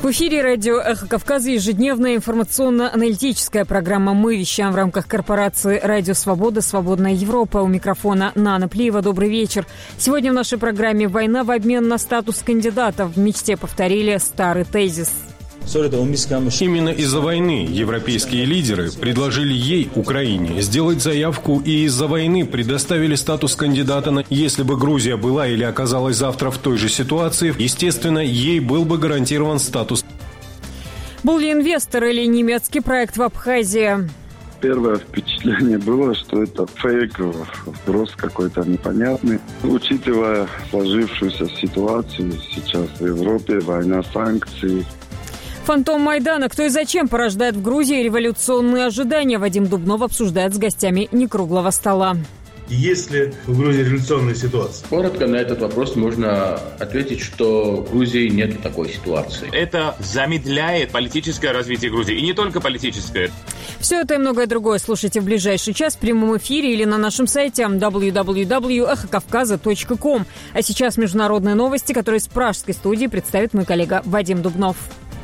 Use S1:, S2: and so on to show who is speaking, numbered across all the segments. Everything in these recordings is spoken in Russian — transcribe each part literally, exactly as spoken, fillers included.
S1: В эфире радио «Эхо Кавказа» ежедневная информационно-аналитическая программа. Мы вещаем в рамках корпорации «Радио Свобода», «Свободная Европа». У микрофона Нана Плиева. Добрый вечер. Сегодня в нашей программе «Война в обмен на статус кандидата». В мечте повторили старый тезис.
S2: Именно из-за войны европейские лидеры предложили ей, Украине, сделать заявку, и из-за войны предоставили статус кандидата. На... Если бы Грузия была или оказалась завтра в той же ситуации, естественно, ей был бы гарантирован статус.
S1: Был ли инвестор или немецкий проект в Абхазии?
S3: Первое впечатление было, что это фейк, вброс какой-то непонятный. Учитывая сложившуюся ситуацию сейчас в Европе, война, санкции.
S1: Фантом Майдана. Кто и зачем порождает в Грузии революционные ожидания? Вадим Дубнов обсуждает с гостями некруглого стола.
S4: Есть ли в Грузии революционная ситуация?
S5: Коротко на этот вопрос можно ответить, что в Грузии нет такой ситуации.
S6: Это замедляет политическое развитие Грузии. И не только политическое.
S1: Все это и многое другое слушайте в ближайший час в прямом эфире или на нашем сайте дабл ю дабл ю дабл ю точка эхо кавказа точка ком. А сейчас международные новости, которые из пражской студии представит мой коллега Вадим Дубнов.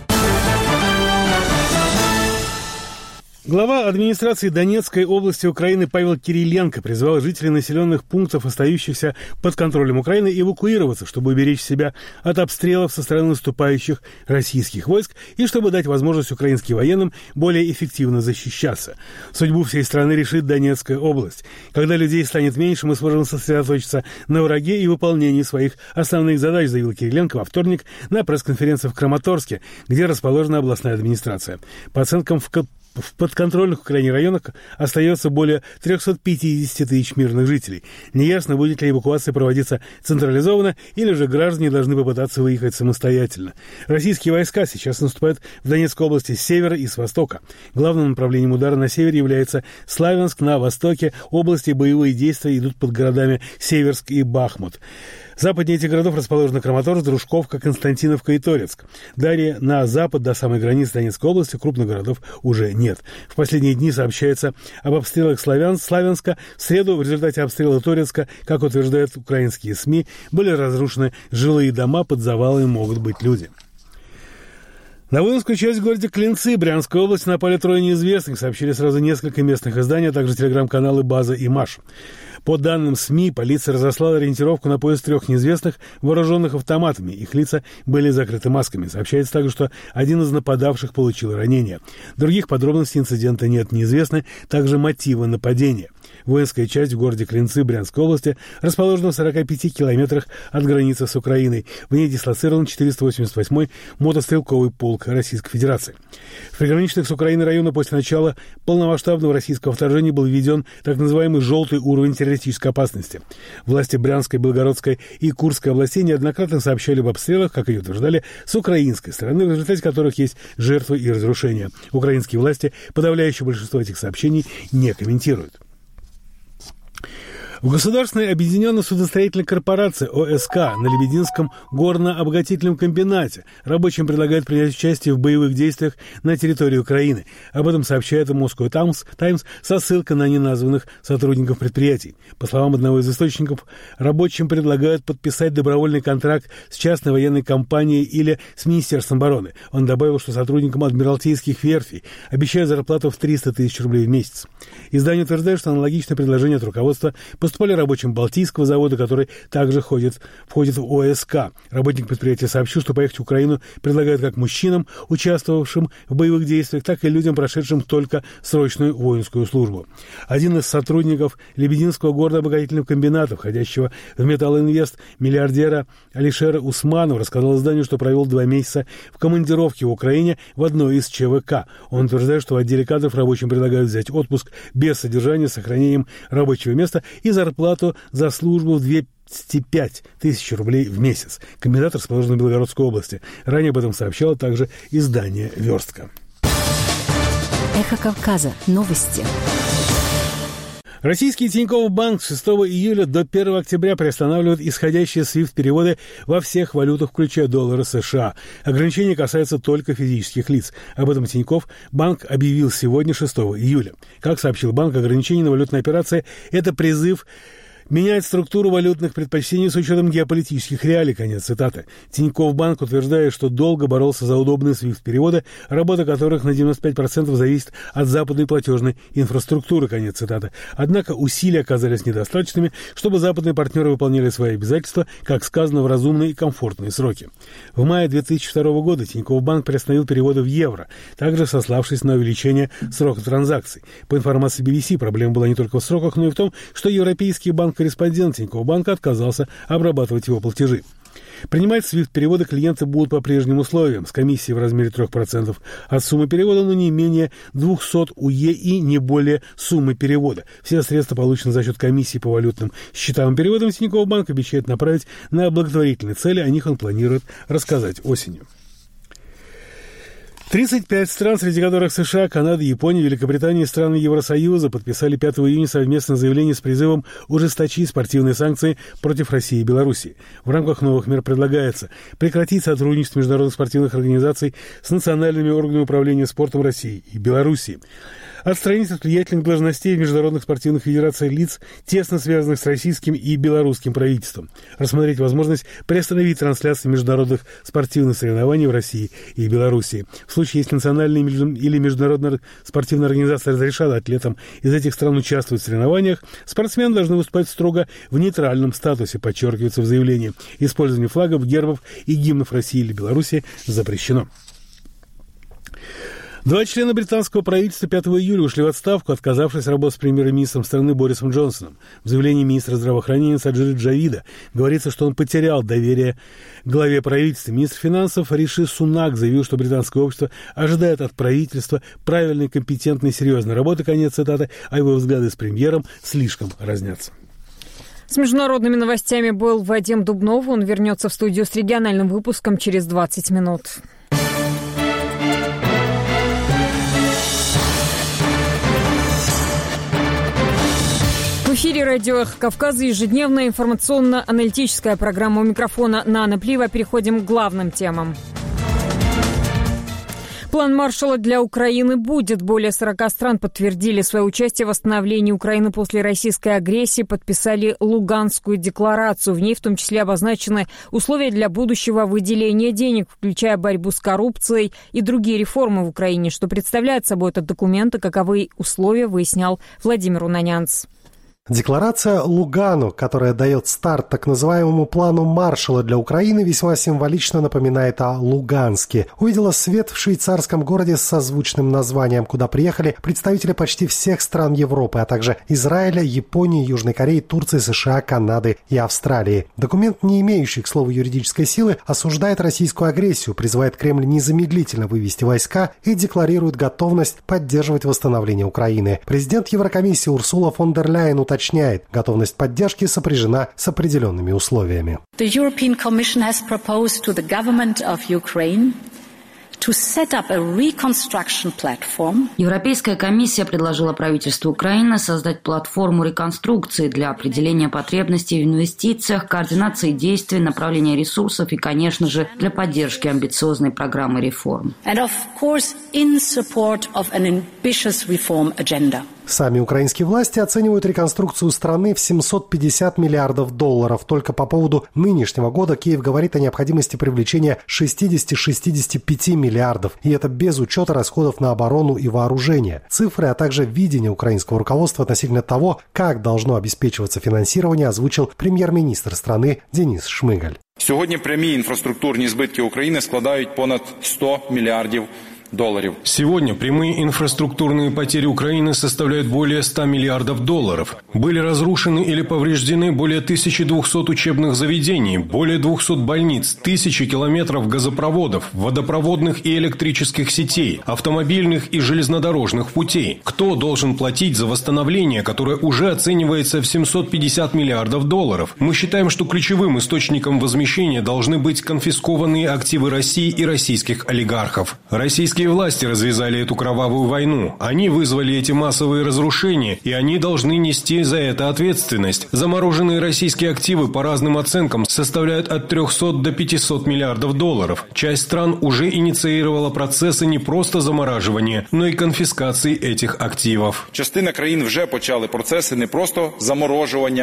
S7: Глава администрации Донецкой области Украины Павел Кириленко призвал жителей населенных пунктов, остающихся под контролем Украины, эвакуироваться, чтобы уберечь себя от обстрелов со стороны наступающих российских войск и чтобы дать возможность украинским военным более эффективно защищаться. Судьбу всей страны решит Донецкая область. Когда людей станет меньше, мы сможем сосредоточиться на враге и выполнении своих основных задач, заявил Кириленко во вторник на пресс-конференции в Краматорске, где расположена областная администрация. По оценкам в В подконтрольных Украине районах остается более триста пятьдесят тысяч мирных жителей. Неясно, будет ли эвакуация проводиться централизованно, или же граждане должны попытаться выехать самостоятельно. Российские войска сейчас наступают в Донецкой области с севера и с востока. Главным направлением удара на севере является Славянск, на востоке области боевые действия идут под городами Северск и Бахмут. Западнее этих городов расположены Краматорск, Дружковка, Константиновка и Торецк. Далее на запад до самой границы Донецкой области крупных городов уже нет. В последние дни сообщается об обстрелах Славян, Славянска. В среду в результате обстрела Торецка, как утверждают украинские СМИ, были разрушены жилые дома, под завалами могут быть люди. На воинскую часть в городе Клинцы Брянской области напали трое неизвестных, сообщили сразу несколько местных изданий, а также телеграм-каналы «База» и «Маш». По данным СМИ, полиция разослала ориентировку на поиск трех неизвестных, вооруженных автоматами. Их лица были закрыты масками. Сообщается также, что один из нападавших получил ранение. Других подробностей инцидента нет, неизвестны также мотивы нападения. Воинская часть в городе Клинцы Брянской области расположена в сорока пяти километрах от границы с Украиной. В ней дислоцирован четыреста восемьдесят восьмой мотострелковый полк Российской Федерации. В приграничных с Украиной районах после начала полномасштабного российского вторжения был введен так называемый «желтый уровень террористической опасности». Власти Брянской, Белгородской и Курской областей неоднократно сообщали об обстрелах, как и утверждали, с украинской стороны, в результате которых есть жертвы и разрушения. Украинские власти подавляющее большинство этих сообщений не комментируют. В Государственной объединенной судостроительной корпорации ОСК на Лебединском горно-обогатительном комбинате рабочим предлагают принять участие в боевых действиях на территории Украины. Об этом сообщает Moscow Times со ссылкой на неназванных сотрудников предприятий. По словам одного из источников, рабочим предлагают подписать добровольный контракт с частной военной компанией или с Министерством обороны. Он добавил, что сотрудникам адмиралтейских верфей обещают зарплату в триста тысяч рублей в месяц. Издание утверждает, что аналогичное предложение от руководства поступали рабочим Балтийского завода, который также входит, входит в ОСК. Работник предприятия сообщил, что поехать в Украину предлагают как мужчинам, участвовавшим в боевых действиях, так и людям, прошедшим только срочную воинскую службу. Один из сотрудников Лебединского горно-обогатительного комбината, входящего в Металлинвест, миллиардера Алишера Усманова, рассказал изданию, что провел два месяца в командировке в Украине в одной из ЧВК. Он утверждает, что в отделе кадров рабочим предлагают взять отпуск без содержания, с сохранением рабочего места и зарплату за службу в двести пять тысяч рублей в месяц. Комбинат расположен в Белгородской области. Ранее об этом сообщало также издание «Верстка».
S8: Эхо Кавказа. Новости.
S7: Российский Тинькофф Банк с шестого июля до первого октября приостанавливает исходящие свифт-переводы во всех валютах, включая доллары США. Ограничения касаются только физических лиц. Об этом Тинькофф Банк объявил сегодня, шестого июля. Как сообщил банк, ограничения на валютные операции – это призыв Менять структуру валютных предпочтений с учетом геополитических реалий. Конец цитаты. Тинькофф Банк утверждает, что долго боролся за удобные свифт-переводы, работа которых на девяносто пять процентов зависит от западной платежной инфраструктуры. Конец цитаты. Однако усилия оказались недостаточными, чтобы западные партнеры выполняли свои обязательства, как сказано, в разумные и комфортные сроки. В мае две тысячи второго года Тинькофф Банк приостановил переводы в евро, также сославшись на увеличение срока транзакций. По информации би би си, проблема была не только в сроках, но и в том, что европейский банк-корреспондент Тинькофф Банка отказался обрабатывать его платежи. Принимать свифт-переводы клиенты будут по прежним условиям, с комиссией в размере трех процентов от суммы перевода, но не менее двухсот УЕ и не более суммы перевода. Все средства, полученные за счет комиссии по валютным счетам и переводам, Тинькофф Банк обещает направить на благотворительные цели, о них он планирует рассказать осенью. тридцать пять стран, среди которых США, Канада, Япония, Великобритания и страны Евросоюза, подписали пятого июня совместное заявление с призывом ужесточить спортивные санкции против России и Белоруссии. В рамках новых мер предлагается прекратить сотрудничество международных спортивных организаций с национальными органами управления спортом России и Белоруссии. Отстранить от влиятельных должностей в международных спортивных федерациях лиц, тесно связанных с российским и белорусским правительством. Рассмотреть возможность приостановить трансляции международных спортивных соревнований в России и Белоруссии. В случае, если национальные или международные спортивные организации разрешат атлетам из этих стран участвовать в соревнованиях, спортсмены должны выступать строго в нейтральном статусе, подчеркивается в заявлении. Использование флагов, гербов и гимнов России или Белоруссии запрещено. Два члена британского правительства пятого июля ушли в отставку, отказавшись работать с премьер-министром страны Борисом Джонсоном. В заявлении министра здравоохранения Саджида Джавида говорится, что он потерял доверие главе правительства. Министр финансов Риши Сунак заявил, что британское общество ожидает от правительства правильной, компетентной, серьезной работы, конец цитаты, а его взгляды с премьером слишком разнятся.
S1: С международными новостями был Вадим Дубнов. Он вернется в студию с региональным выпуском через двадцать минут. В эфире радио «Эхо Кавказа», ежедневная информационно-аналитическая программа. У микрофона Нана Плиева. Переходим к главным темам. План Маршалла для Украины будет. Более сорока стран подтвердили свое участие в восстановлении Украины после российской агрессии, подписали Луганскую декларацию. В ней в том числе обозначены условия для будущего выделения денег, включая борьбу с коррупцией и другие реформы в Украине. Что представляет собой этот документ и каковы условия, выяснял Владимир Унанянц.
S9: Декларация Лугано, которая дает старт так называемому плану Маршалла для Украины, весьма символично напоминает о Луганске. Увидела свет в швейцарском городе с созвучным названием, куда приехали представители почти всех стран Европы, а также Израиля, Японии, Южной Кореи, Турции, США, Канады и Австралии. Документ, не имеющий, к слову, юридической силы, осуждает российскую агрессию, призывает Кремль незамедлительно вывести войска и декларирует готовность поддерживать восстановление Украины. Президент Еврокомиссии Урсула фон дер Ляйен уточняет, готовность поддержки сопряжена с определенными условиями.
S10: The European Commission has proposed to the government of Ukraine to set up a reconstruction platform.
S11: Европейская комиссия предложила правительству Украины создать платформу реконструкции для определения потребностей в инвестициях, координации действий, направления ресурсов и, конечно же, для поддержки амбициозной программы реформ.
S10: And of course, in support of an ambitious reform agenda.
S9: Сами украинские власти оценивают реконструкцию страны в семьсот пятьдесят миллиардов долларов. Только по поводу нынешнего года Киев говорит о необходимости привлечения шестьдесят-шестьдесят пять миллиардов. И это без учета расходов на оборону и вооружение. Цифры, а также видение украинского руководства относительно того, как должно обеспечиваться финансирование, озвучил прем'єр-міністр страны Денис Шмигаль.
S12: Сьогодні прямі інфраструктурні збитки України складають понад сто миллиардов долларов.
S2: Сегодня прямые инфраструктурные потери Украины составляют более ста миллиардов долларов. Были разрушены или повреждены более тысячи двухсот учебных заведений, более двухсот больниц, тысячи километров газопроводов, водопроводных и электрических сетей, автомобильных и железнодорожных путей. Кто должен платить за восстановление, которое уже оценивается в семьсот пятьдесят миллиардов долларов? Мы считаем, что ключевым источником возмещения должны быть конфискованные активы России и российских олигархов. Российские власти развязали эту кровавую войну. Они вызвали эти массовые разрушения, и они должны нести за это ответственность. Замороженные российские активы по разным оценкам составляют от трехсот до пятисот миллиардов долларов. Часть стран уже инициировала процессы не просто замораживания, но и конфискации этих активов.
S12: Частина країн вже почали процеси не просто заморожування,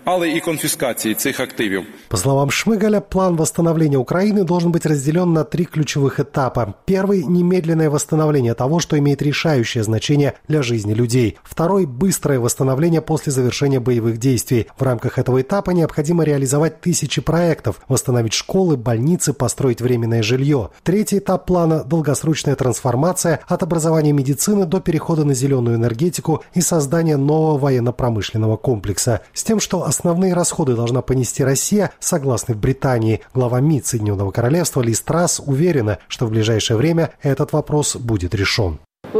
S12: але і конфіскації цих активів.
S9: По словам Шмыгаля, план восстановления Украины должен быть разделен на три ключевых этапа. Первый – немедленное восстановление того, что имеет решающее значение для жизни людей. Второй – быстрое восстановление после завершения боевых действий. В рамках этого этапа необходимо реализовать тысячи проектов, восстановить школы, больницы, построить временное жилье. Третий этап плана – долгосрочная трансформация от образования медицины до перехода на зеленую энергетику и создания нового военно-промышленного комплекса. С тем, что основные расходы должна понести Россия, согласны в Британии. Глава МИД Соединенного Королевства Лиз Трасс уверена, что в ближайшее время этот вопрос будет решен.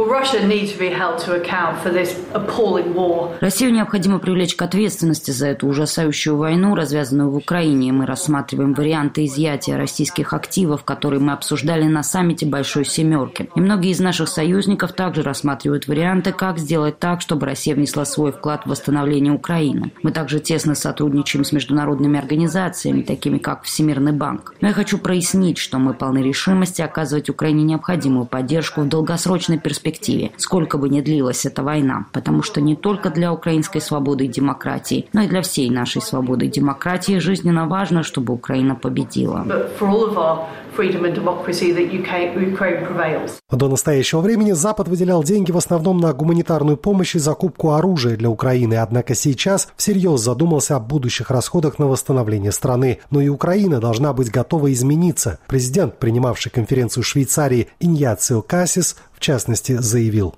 S11: Россию необходимо привлечь к ответственности за эту ужасающую войну, развязанную в Украине. Мы рассматриваем варианты изъятия российских активов, которые мы обсуждали на саммите Большой Семерки. И многие из наших союзников также рассматривают варианты, как сделать так, чтобы Россия внесла свой вклад в восстановление Украины. Мы также тесно сотрудничаем с международными организациями, такими как Всемирный банк. Но я хочу прояснить, что мы полны решимости оказывать Украине необходимую поддержку в долгосрочной перспективе. перспективе, сколько бы ни длилась эта война, потому что не только для украинской свободы и демократии, но и для всей нашей свободы и демократии жизненно важно, чтобы Украина победила.
S9: До настоящего времени Запад выделял деньги в основном на гуманитарную помощь и закупку оружия для Украины, однако сейчас всерьез задумался о будущих расходах на восстановление страны. Но и Украина должна быть готова измениться. Президент, принимавший конференцию в Швейцарии Иньяцио Кассис, в частности, заявил: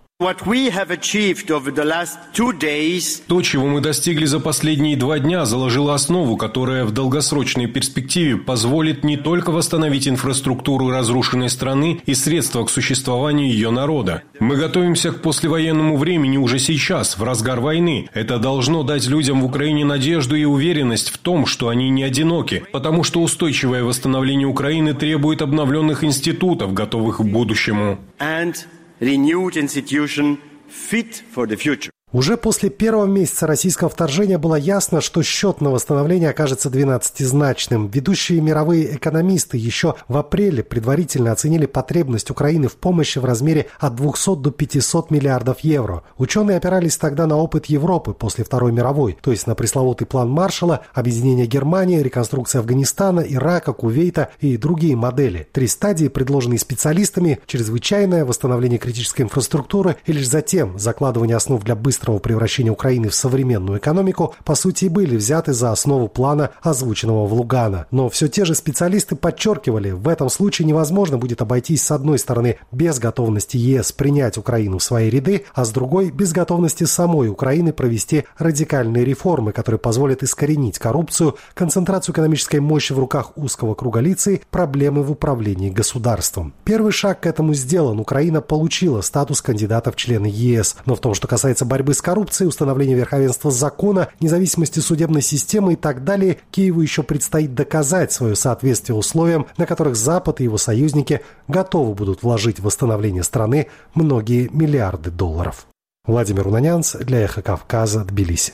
S2: То, чего мы достигли за последние два дня, заложило основу, которая в долгосрочной перспективе позволит не только восстановить инфраструктуру разрушенной страны и средства к существованию ее народа. Мы готовимся к послевоенному времени уже сейчас, в разгар войны. Это должно дать людям в Украине надежду и уверенность в том, что они не одиноки, потому что устойчивое восстановление Украины требует обновленных институтов, готовых к будущему.
S9: Renewed institution fit for the future. Уже после первого месяца российского вторжения было ясно, что счет на восстановление окажется двенадцатизначным. Ведущие мировые экономисты еще в апреле предварительно оценили потребность Украины в помощи в размере от двухсот до пятисот миллиардов евро. Ученые опирались тогда на опыт Европы после Второй мировой, то есть на пресловутый план Маршалла, объединение Германии, реконструкция Афганистана, Ирака, Кувейта и другие модели. Три стадии, предложенные специалистами: чрезвычайное, восстановление критической инфраструктуры и лишь затем закладывание основ для быстрого быстрого превращения Украины в современную экономику, по сути, и были взяты за основу плана, озвученного в Лугано. Но все те же специалисты подчеркивали, в этом случае невозможно будет обойтись с одной стороны без готовности ЕС принять Украину в свои ряды, а с другой без готовности самой Украины провести радикальные реформы, которые позволят искоренить коррупцию, концентрацию экономической мощи в руках узкого круга лиц и проблемы в управлении государством. Первый шаг к этому сделан. Украина получила статус кандидата в члены ЕС. Но в том, что касается борьбы с коррупцией, установления верховенства закона, независимости судебной системы и так далее, Киеву еще предстоит доказать свое соответствие условиям, на которых Запад и его союзники готовы будут вложить в восстановление страны многие миллиарды долларов. Владимир Унанянц для «Эхо Кавказа», Тбилиси.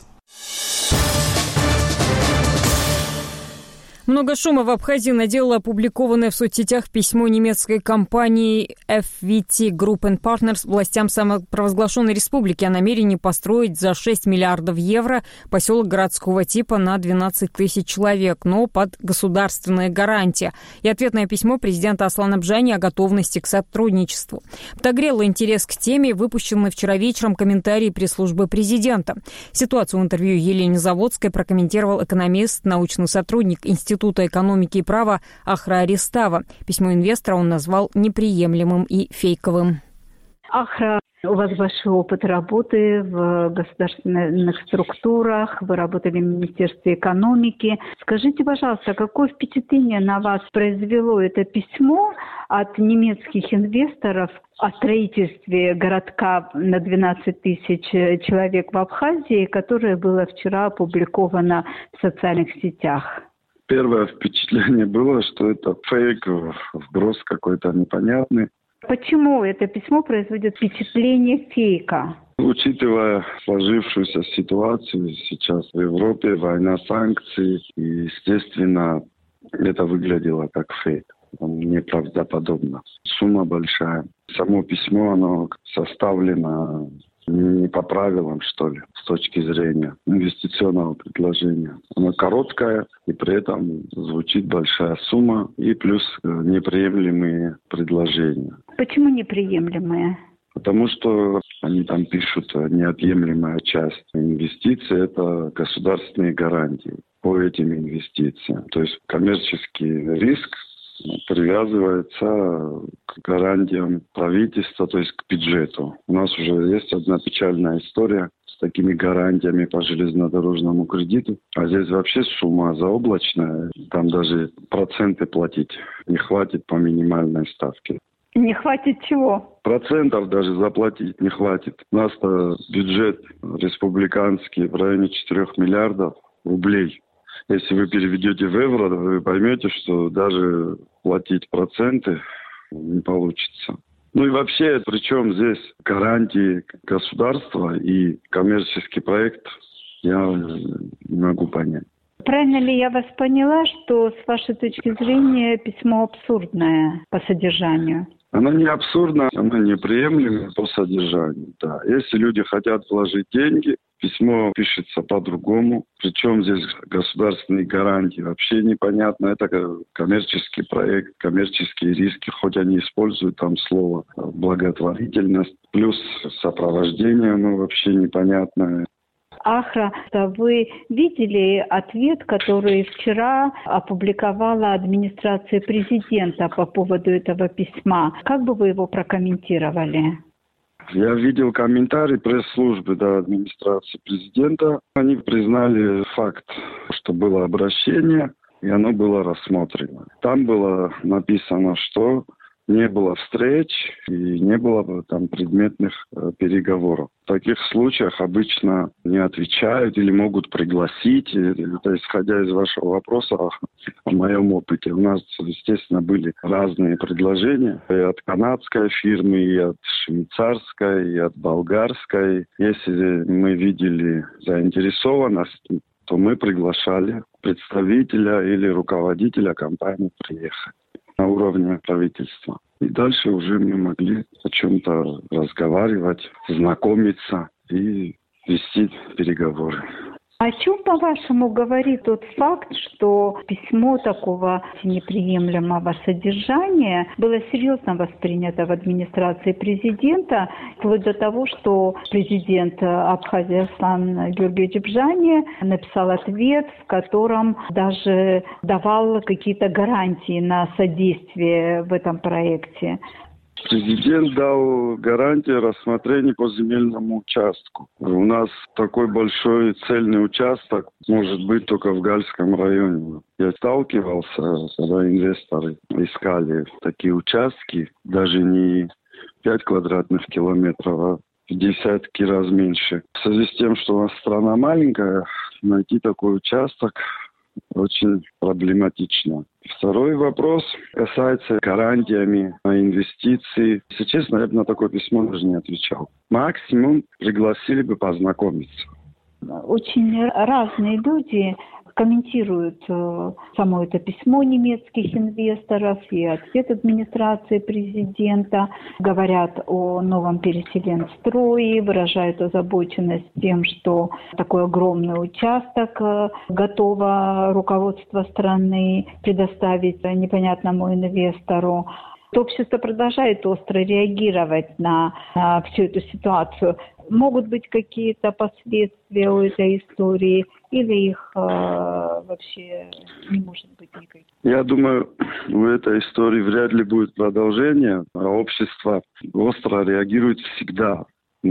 S1: Много шума в Абхазии наделало опубликованное в соцсетях письмо немецкой компании эф ви ти Group and Partners властям самопровозглашенной республики о намерении построить за шесть миллиардов евро поселок городского типа на двенадцать тысяч человек, но под государственные гарантии. И ответное письмо президента Аслана Бжани о готовности к сотрудничеству. Подогрело интерес к теме выпущенный вчера вечером комментарий пресс-службы президента. Ситуацию в интервью Елене Заводской прокомментировал экономист, научный сотрудник Института Института экономики и права Ахра Арестава. Письмо инвестора он назвал неприемлемым и фейковым.
S13: Ахра, у вас большой опыт работы в государственных структурах, вы работали в Министерстве экономики. Скажите, пожалуйста, какое впечатление на вас произвело это письмо от немецких инвесторов о строительстве городка на двенадцать тысяч человек в Абхазии, которое было вчера опубликовано в социальных сетях?
S3: Первое впечатление было, что это фейк, вброс какой-то непонятный.
S13: Почему это письмо производит впечатление фейка?
S3: Учитывая сложившуюся ситуацию сейчас в Европе, война, санкции, и, естественно, это выглядело как фейк. Неправдоподобно. Сумма большая. Само письмо, оно составлено не по правилам, что ли, с точки зрения инвестиционного предложения. Она короткая, и при этом звучит большая сумма, и плюс неприемлемые предложения.
S13: Почему неприемлемые?
S3: Потому что они там пишут, неотъемлемая часть инвестиций – это государственные гарантии по этим инвестициям. То есть коммерческий риск привязывается к гарантиям правительства, то есть к бюджету. У нас уже есть одна печальная история с такими гарантиями по железнодорожному кредиту. А здесь вообще сумма заоблачная. Там даже проценты платить не хватит по минимальной ставке.
S13: Не хватит чего?
S3: Процентов даже заплатить не хватит. У нас-то бюджет республиканский в районе четырёх миллиардов рублей. Если вы переведете в евро, вы поймете, что даже платить проценты не получится. Ну и вообще, причем здесь гарантии государства и коммерческий проект, я не могу понять.
S13: Правильно ли я вас поняла, что с вашей точки зрения письмо абсурдное по содержанию?
S3: Она не абсурдна, она неприемлема по содержанию. Да. Если люди хотят вложить деньги, письмо пишется по-другому. Причем здесь государственные гарантии вообще непонятно. Это коммерческий проект, коммерческие риски, хоть они используют там слово благотворительность. Плюс сопровождение, ну вообще непонятное.
S13: Ахра, вы видели ответ, который вчера опубликовала администрация президента по поводу этого письма? Как бы вы его прокомментировали?
S3: Я видел комментарий пресс-службы до администрации президента. Они признали факт, что было обращение, и оно было рассмотрено. Там было написано, что не было встреч и не было там предметных э, переговоров. В таких случаях обычно не отвечают или могут пригласить. Это исходя из вашего вопроса о, о моем опыте. У нас, естественно, были разные предложения и от канадской фирмы, и от швейцарской, и от болгарской. Если мы видели заинтересованность, то мы приглашали представителя или руководителя компании приехать на уровне правительства. И дальше уже мы могли о чем-то разговаривать, знакомиться и вести переговоры.
S13: О чем, по-вашему, говорит тот факт, что письмо такого неприемлемого содержания было серьезно воспринято в администрации президента, вплоть до того, что президент Абхазии Аслан Георгиевич Бжани написал ответ, в котором даже давал какие-то гарантии на содействие в этом проекте?
S3: Президент дал гарантии рассмотрения по земельному участку. У нас такой большой цельный участок может быть только в Гальском районе. Я сталкивался, когда инвесторы искали такие участки, даже не пять квадратных километров, а в десятки раз меньше. В связи с тем, что у нас страна маленькая, найти такой участок очень проблематично. Второй вопрос касается гарантиями на инвестиции. Если честно, я бы на такое письмо даже не отвечал. Максимум пригласили бы познакомиться.
S13: Очень разные люди комментируют э, само это письмо немецких инвесторов и ответ администрации президента. Говорят о новом переселенстрое, выражают озабоченность тем, что такой огромный участок э, готово руководство страны предоставить непонятному инвестору. Общество продолжает остро реагировать на, на всю эту ситуацию. Могут быть какие-то последствия у этой истории или их э, вообще не может быть никаких?
S3: Я думаю, у этой истории вряд ли будет продолжение. Общество остро реагирует всегда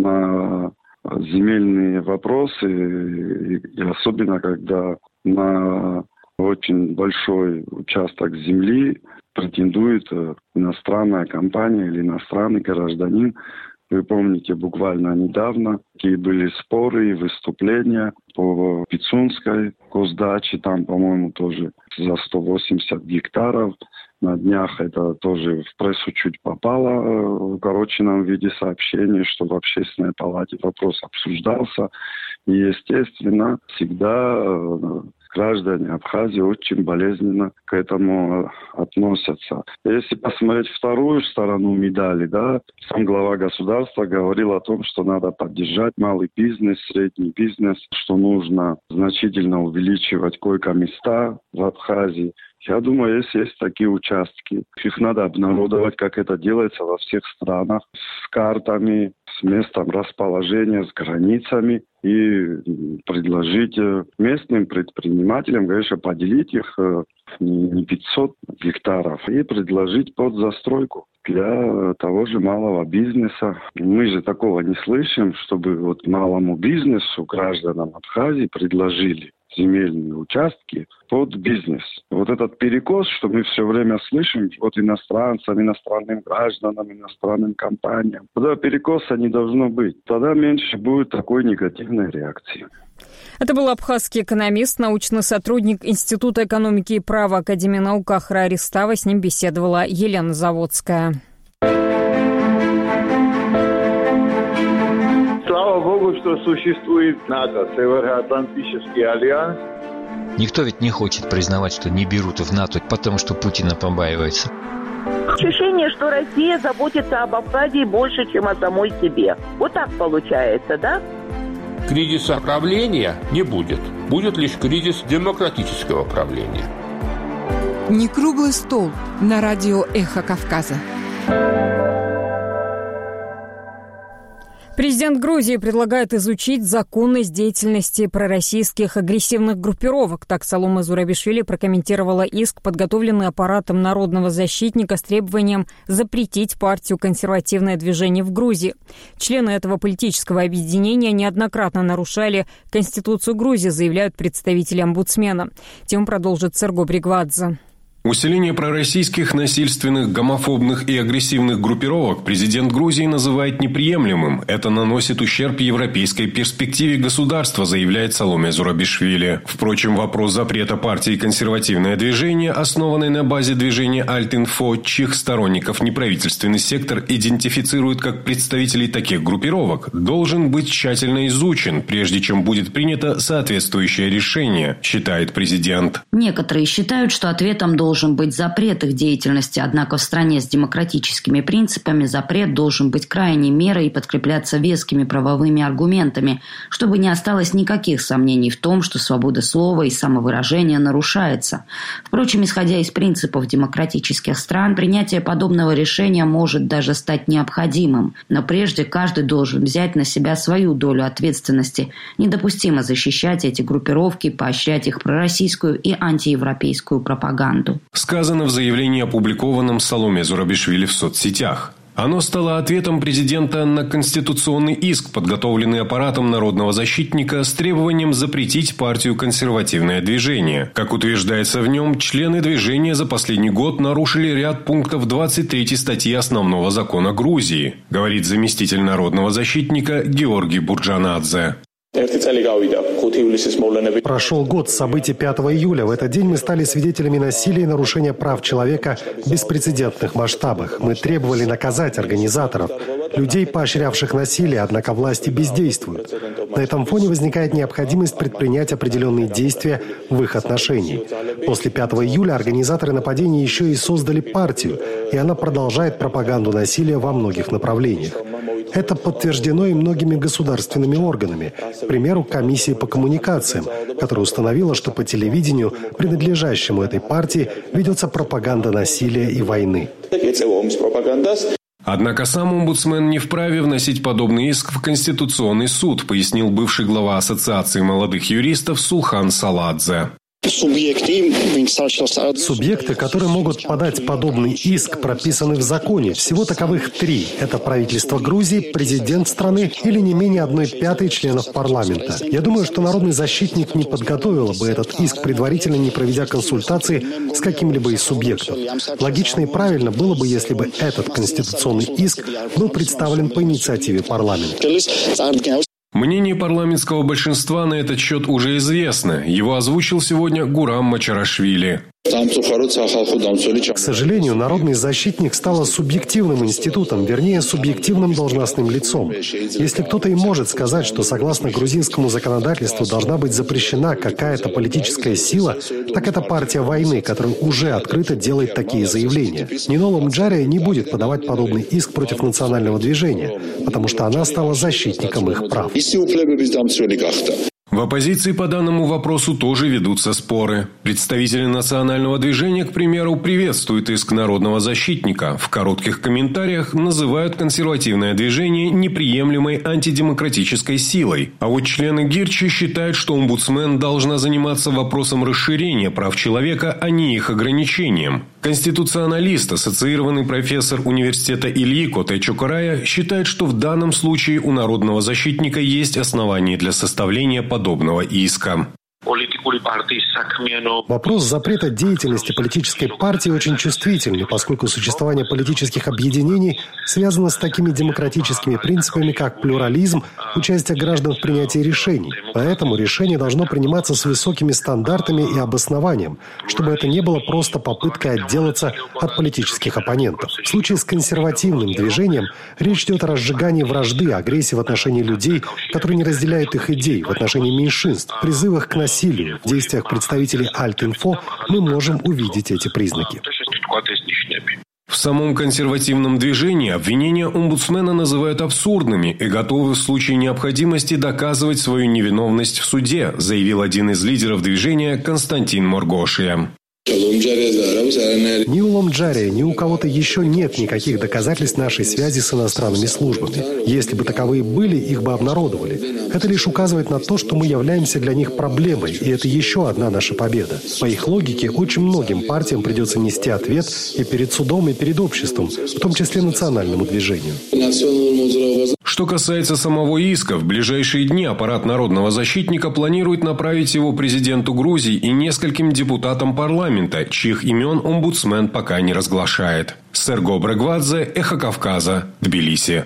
S3: на земельные вопросы, и, и особенно когда на очень большой участок земли претендует иностранная компания или иностранный гражданин. Вы помните, буквально недавно какие были споры и выступления по Пицунской госдаче. Там, по-моему, тоже за сто восемьдесят гектаров. На днях это тоже в прессу чуть попало в укороченном виде сообщения, что в Общественной палате вопрос обсуждался. И, естественно, всегда граждане Абхазии очень болезненно к этому относятся. Если посмотреть вторую сторону медали, да, сам глава государства говорил о том, что надо поддержать малый бизнес, средний бизнес, что нужно значительно увеличивать койко-места в Абхазии. Я думаю, если есть такие участки, их надо обнародовать, как это делается во всех странах, с картами, с местом расположения, с границами, и предложить местным предпринимателям, конечно, поделить их не пятьсот гектаров, и предложить под застройку для того же малого бизнеса. Мы же такого не слышим, чтобы вот малому бизнесу, гражданам Абхазии предложили земельные участки под бизнес. Вот этот перекос, что мы все время слышим от иностранцам, иностранным гражданам, иностранным компаниям. Тогда перекоса не должно быть. Тогда меньше будет такой негативной реакции.
S1: Это был абхазский экономист, научный сотрудник Института экономики и права Академии наук Ахра Аристава. С ним беседовала Елена Заводская.
S14: Слава Богу, что существует НАТО, Североатлантический альянс.
S15: Никто ведь не хочет признавать, что не берут в НАТО, потому что Путина побаивается.
S16: Ощущение, что Россия заботится об Абхазии больше, чем о самой себе. Вот так получается, да?
S17: Кризиса правления не будет. Будет лишь кризис демократического правления.
S18: Не круглый стол на радио «Эхо Кавказа».
S1: Президент Грузии предлагает изучить законность деятельности пророссийских агрессивных группировок. Так Саломе Зурабишвили прокомментировала иск, подготовленный аппаратом народного защитника с требованием запретить партию «Консервативное движение» в Грузии. Члены этого политического объединения неоднократно нарушали Конституцию Грузии, заявляют представители омбудсмена. Тему продолжит Серго Бригвадзе.
S2: Усиление пророссийских, насильственных, гомофобных и агрессивных группировок президент Грузии называет неприемлемым. Это наносит ущерб европейской перспективе государства, заявляет Саломе Зурабишвили. Впрочем, вопрос запрета партии «Консервативное движение», основанной на базе движения Альт-Инфо, чьих сторонников неправительственный сектор идентифицирует как представителей таких группировок, должен быть тщательно изучен, прежде чем будет принято соответствующее решение, считает президент.
S11: Некоторые считают, что ответом должен должен быть запрет их деятельности, однако в стране с демократическими принципами запрет должен быть крайней мерой и подкрепляться вескими правовыми аргументами, чтобы не осталось никаких сомнений в том, что свобода слова и самовыражения нарушается. Впрочем, исходя из принципов демократических стран, принятие подобного решения может даже стать необходимым. Но прежде каждый должен взять на себя свою долю ответственности. Недопустимо защищать эти группировки, поощрять их пророссийскую и антиевропейскую пропаганду.
S2: Сказано в заявлении, опубликованном Саломе Зурабишвили в соцсетях. Оно стало ответом президента на конституционный иск, подготовленный аппаратом народного защитника с требованием запретить партию «Консервативное движение». Как утверждается в нем, члены движения за последний год нарушили ряд пунктов двадцать третьей статьи Основного закона Грузии, говорит заместитель народного защитника Георгий Бурджанадзе.
S9: Прошел год с событий пятого июля. В этот день мы стали свидетелями насилия и нарушения прав человека в беспрецедентных масштабах. Мы требовали наказать организаторов, людей, поощрявших насилие, однако власти бездействуют. На этом фоне возникает необходимость предпринять определенные действия в их отношении. После пятого июля организаторы нападений еще и создали партию, и она продолжает пропаганду насилия во многих направлениях. Это подтверждено и многими государственными органами. К примеру, комиссией по коммуникациям, которая установила, что по телевидению, принадлежащему этой партии, ведется пропаганда насилия и войны.
S2: Однако сам омбудсмен не вправе вносить подобный иск в Конституционный суд, пояснил бывший глава Ассоциации молодых юристов Сулхан Саладзе.
S9: Субъекты, которые могут подать подобный иск, прописаны в законе. Всего таковых три. Это правительство Грузии, президент страны или не менее одной пятой членов парламента. Я думаю, что народный защитник не подготовил бы этот иск, предварительно не проведя консультации с каким-либо из субъектов. Логично и правильно было бы, если бы этот конституционный иск был представлен по инициативе парламента.
S2: Мнение парламентского большинства на этот счет уже известно. Его озвучил сегодня Гурам Мачарашвили.
S9: К сожалению, народный защитник стал субъективным институтом, вернее, субъективным должностным лицом. Если кто-то и может сказать, что согласно грузинскому законодательству должна быть запрещена какая-то политическая сила, так это партия войны, которая уже открыто делает такие заявления. Нинола Мджария не будет подавать подобный иск против национального движения, потому что она стала защитником их прав.
S2: В оппозиции по данному вопросу тоже ведутся споры. Представители национального движения, к примеру, приветствуют иск народного защитника. В коротких комментариях называют консервативное движение неприемлемой антидемократической силой. А вот члены Гирчи считают, что омбудсмен должна заниматься вопросом расширения прав человека, а не их ограничением. Конституционалист, ассоциированный профессор университета Ильи Коте Чокорая, считает, что в данном случае у народного защитника есть основания для составления подобного иска.
S9: Вопрос запрета деятельности политической партии очень чувствительный, поскольку существование политических объединений связано с такими демократическими принципами, как плюрализм, участие граждан в принятии решений. Поэтому решение должно приниматься с высокими стандартами и обоснованием, чтобы это не было просто попыткой отделаться от политических оппонентов. В случае с консервативным движением речь идет о разжигании вражды, агрессии в отношении людей, которые не разделяют их идей, в отношении меньшинств, призывах к насилию. В действиях представителей Альт-Инфо мы можем увидеть эти признаки.
S2: В самом консервативном движении обвинения омбудсмена называют абсурдными и готовы в случае необходимости доказывать свою невиновность в суде, заявил один из лидеров движения Константин Моргошия.
S9: Ни у Ломджария, ни у кого-то еще нет никаких доказательств нашей связи с иностранными службами. Если бы таковые были, их бы обнародовали. Это лишь указывает на то, что мы являемся для них проблемой, и это еще одна наша победа. По их логике, очень многим партиям придется нести ответ и перед судом, и перед обществом, в том числе национальному движению.
S2: Что касается самого иска, в ближайшие дни аппарат народного защитника планирует направить его президенту Грузии и нескольким депутатам парламента, чьих имен омбудсмен пока не разглашает. Серго Брагвадзе, Эхо Кавказа, Тбилиси.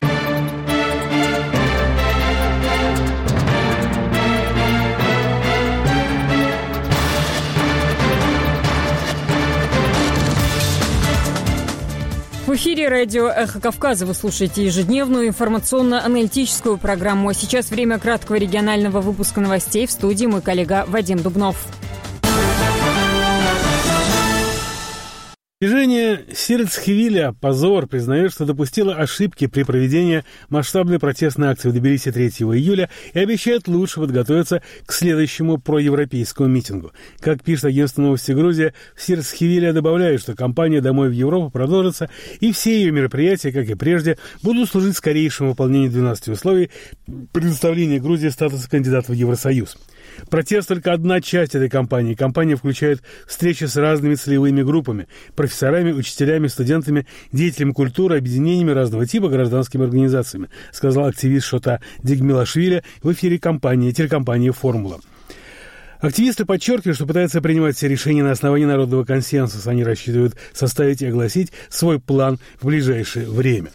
S1: В эфире радио «Эхо Кавказа» вы слушаете ежедневную информационно-аналитическую программу. А сейчас время краткого регионального выпуска новостей. В студии мой коллега Вадим Дубнов.
S7: Движение Сирцхевиля «Позор» признает, что допустило ошибки при проведении масштабной протестной акции в Тбилиси третьего июля и обещает лучше подготовиться к следующему проевропейскому митингу. Как пишет агентство новости Грузия, в Сирцхевиле добавляют, что кампания «Домой в Европу» продолжится, и все ее мероприятия, как и прежде, будут служить скорейшему выполнению двенадцати условий предоставления Грузии статуса кандидата в Евросоюз. Протест – только одна часть этой кампании. Кампания включает встречи с разными целевыми группами – профессорами, учителями, студентами, деятелями культуры, объединениями разного типа, гражданскими организациями, сказал активист Шота Дигмилашвили в эфире компании, телекомпании «Формула». Активисты подчеркивают, что пытаются принимать все решения на основании народного консенсуса. Они рассчитывают составить и огласить свой план в ближайшее время.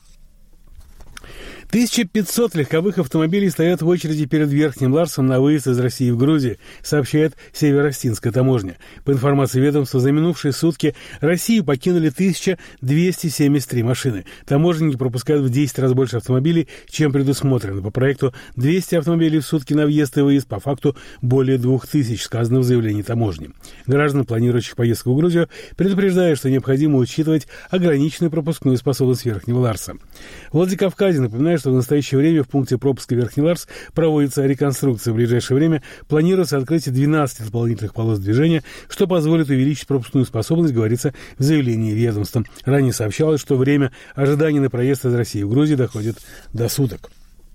S7: тысяча пятьсот легковых автомобилей стоят в очереди перед Верхним Ларсом на выезд из России в Грузию, сообщает Северо-Остинская таможня. По информации ведомства, за минувшие сутки Россию покинули тысяча двести семьдесят три машины. Таможенники пропускают в десять раз больше автомобилей, чем предусмотрено. По проекту двести автомобилей в сутки на въезд и выезд, по факту более двух тысяч, сказано в заявлении таможни. Граждан, планирующих поездку в Грузию, предупреждают, что необходимо учитывать ограниченную пропускную способность Верхнего Ларса. В Владикавказе напоминает, что в настоящее время в пункте пропуска Верхний Ларс проводится реконструкция. В ближайшее время планируется открытие двенадцати дополнительных полос движения, что позволит увеличить пропускную способность, говорится в заявлении ведомства. Ранее сообщалось, что время ожидания на проезд из России в Грузию доходит до суток.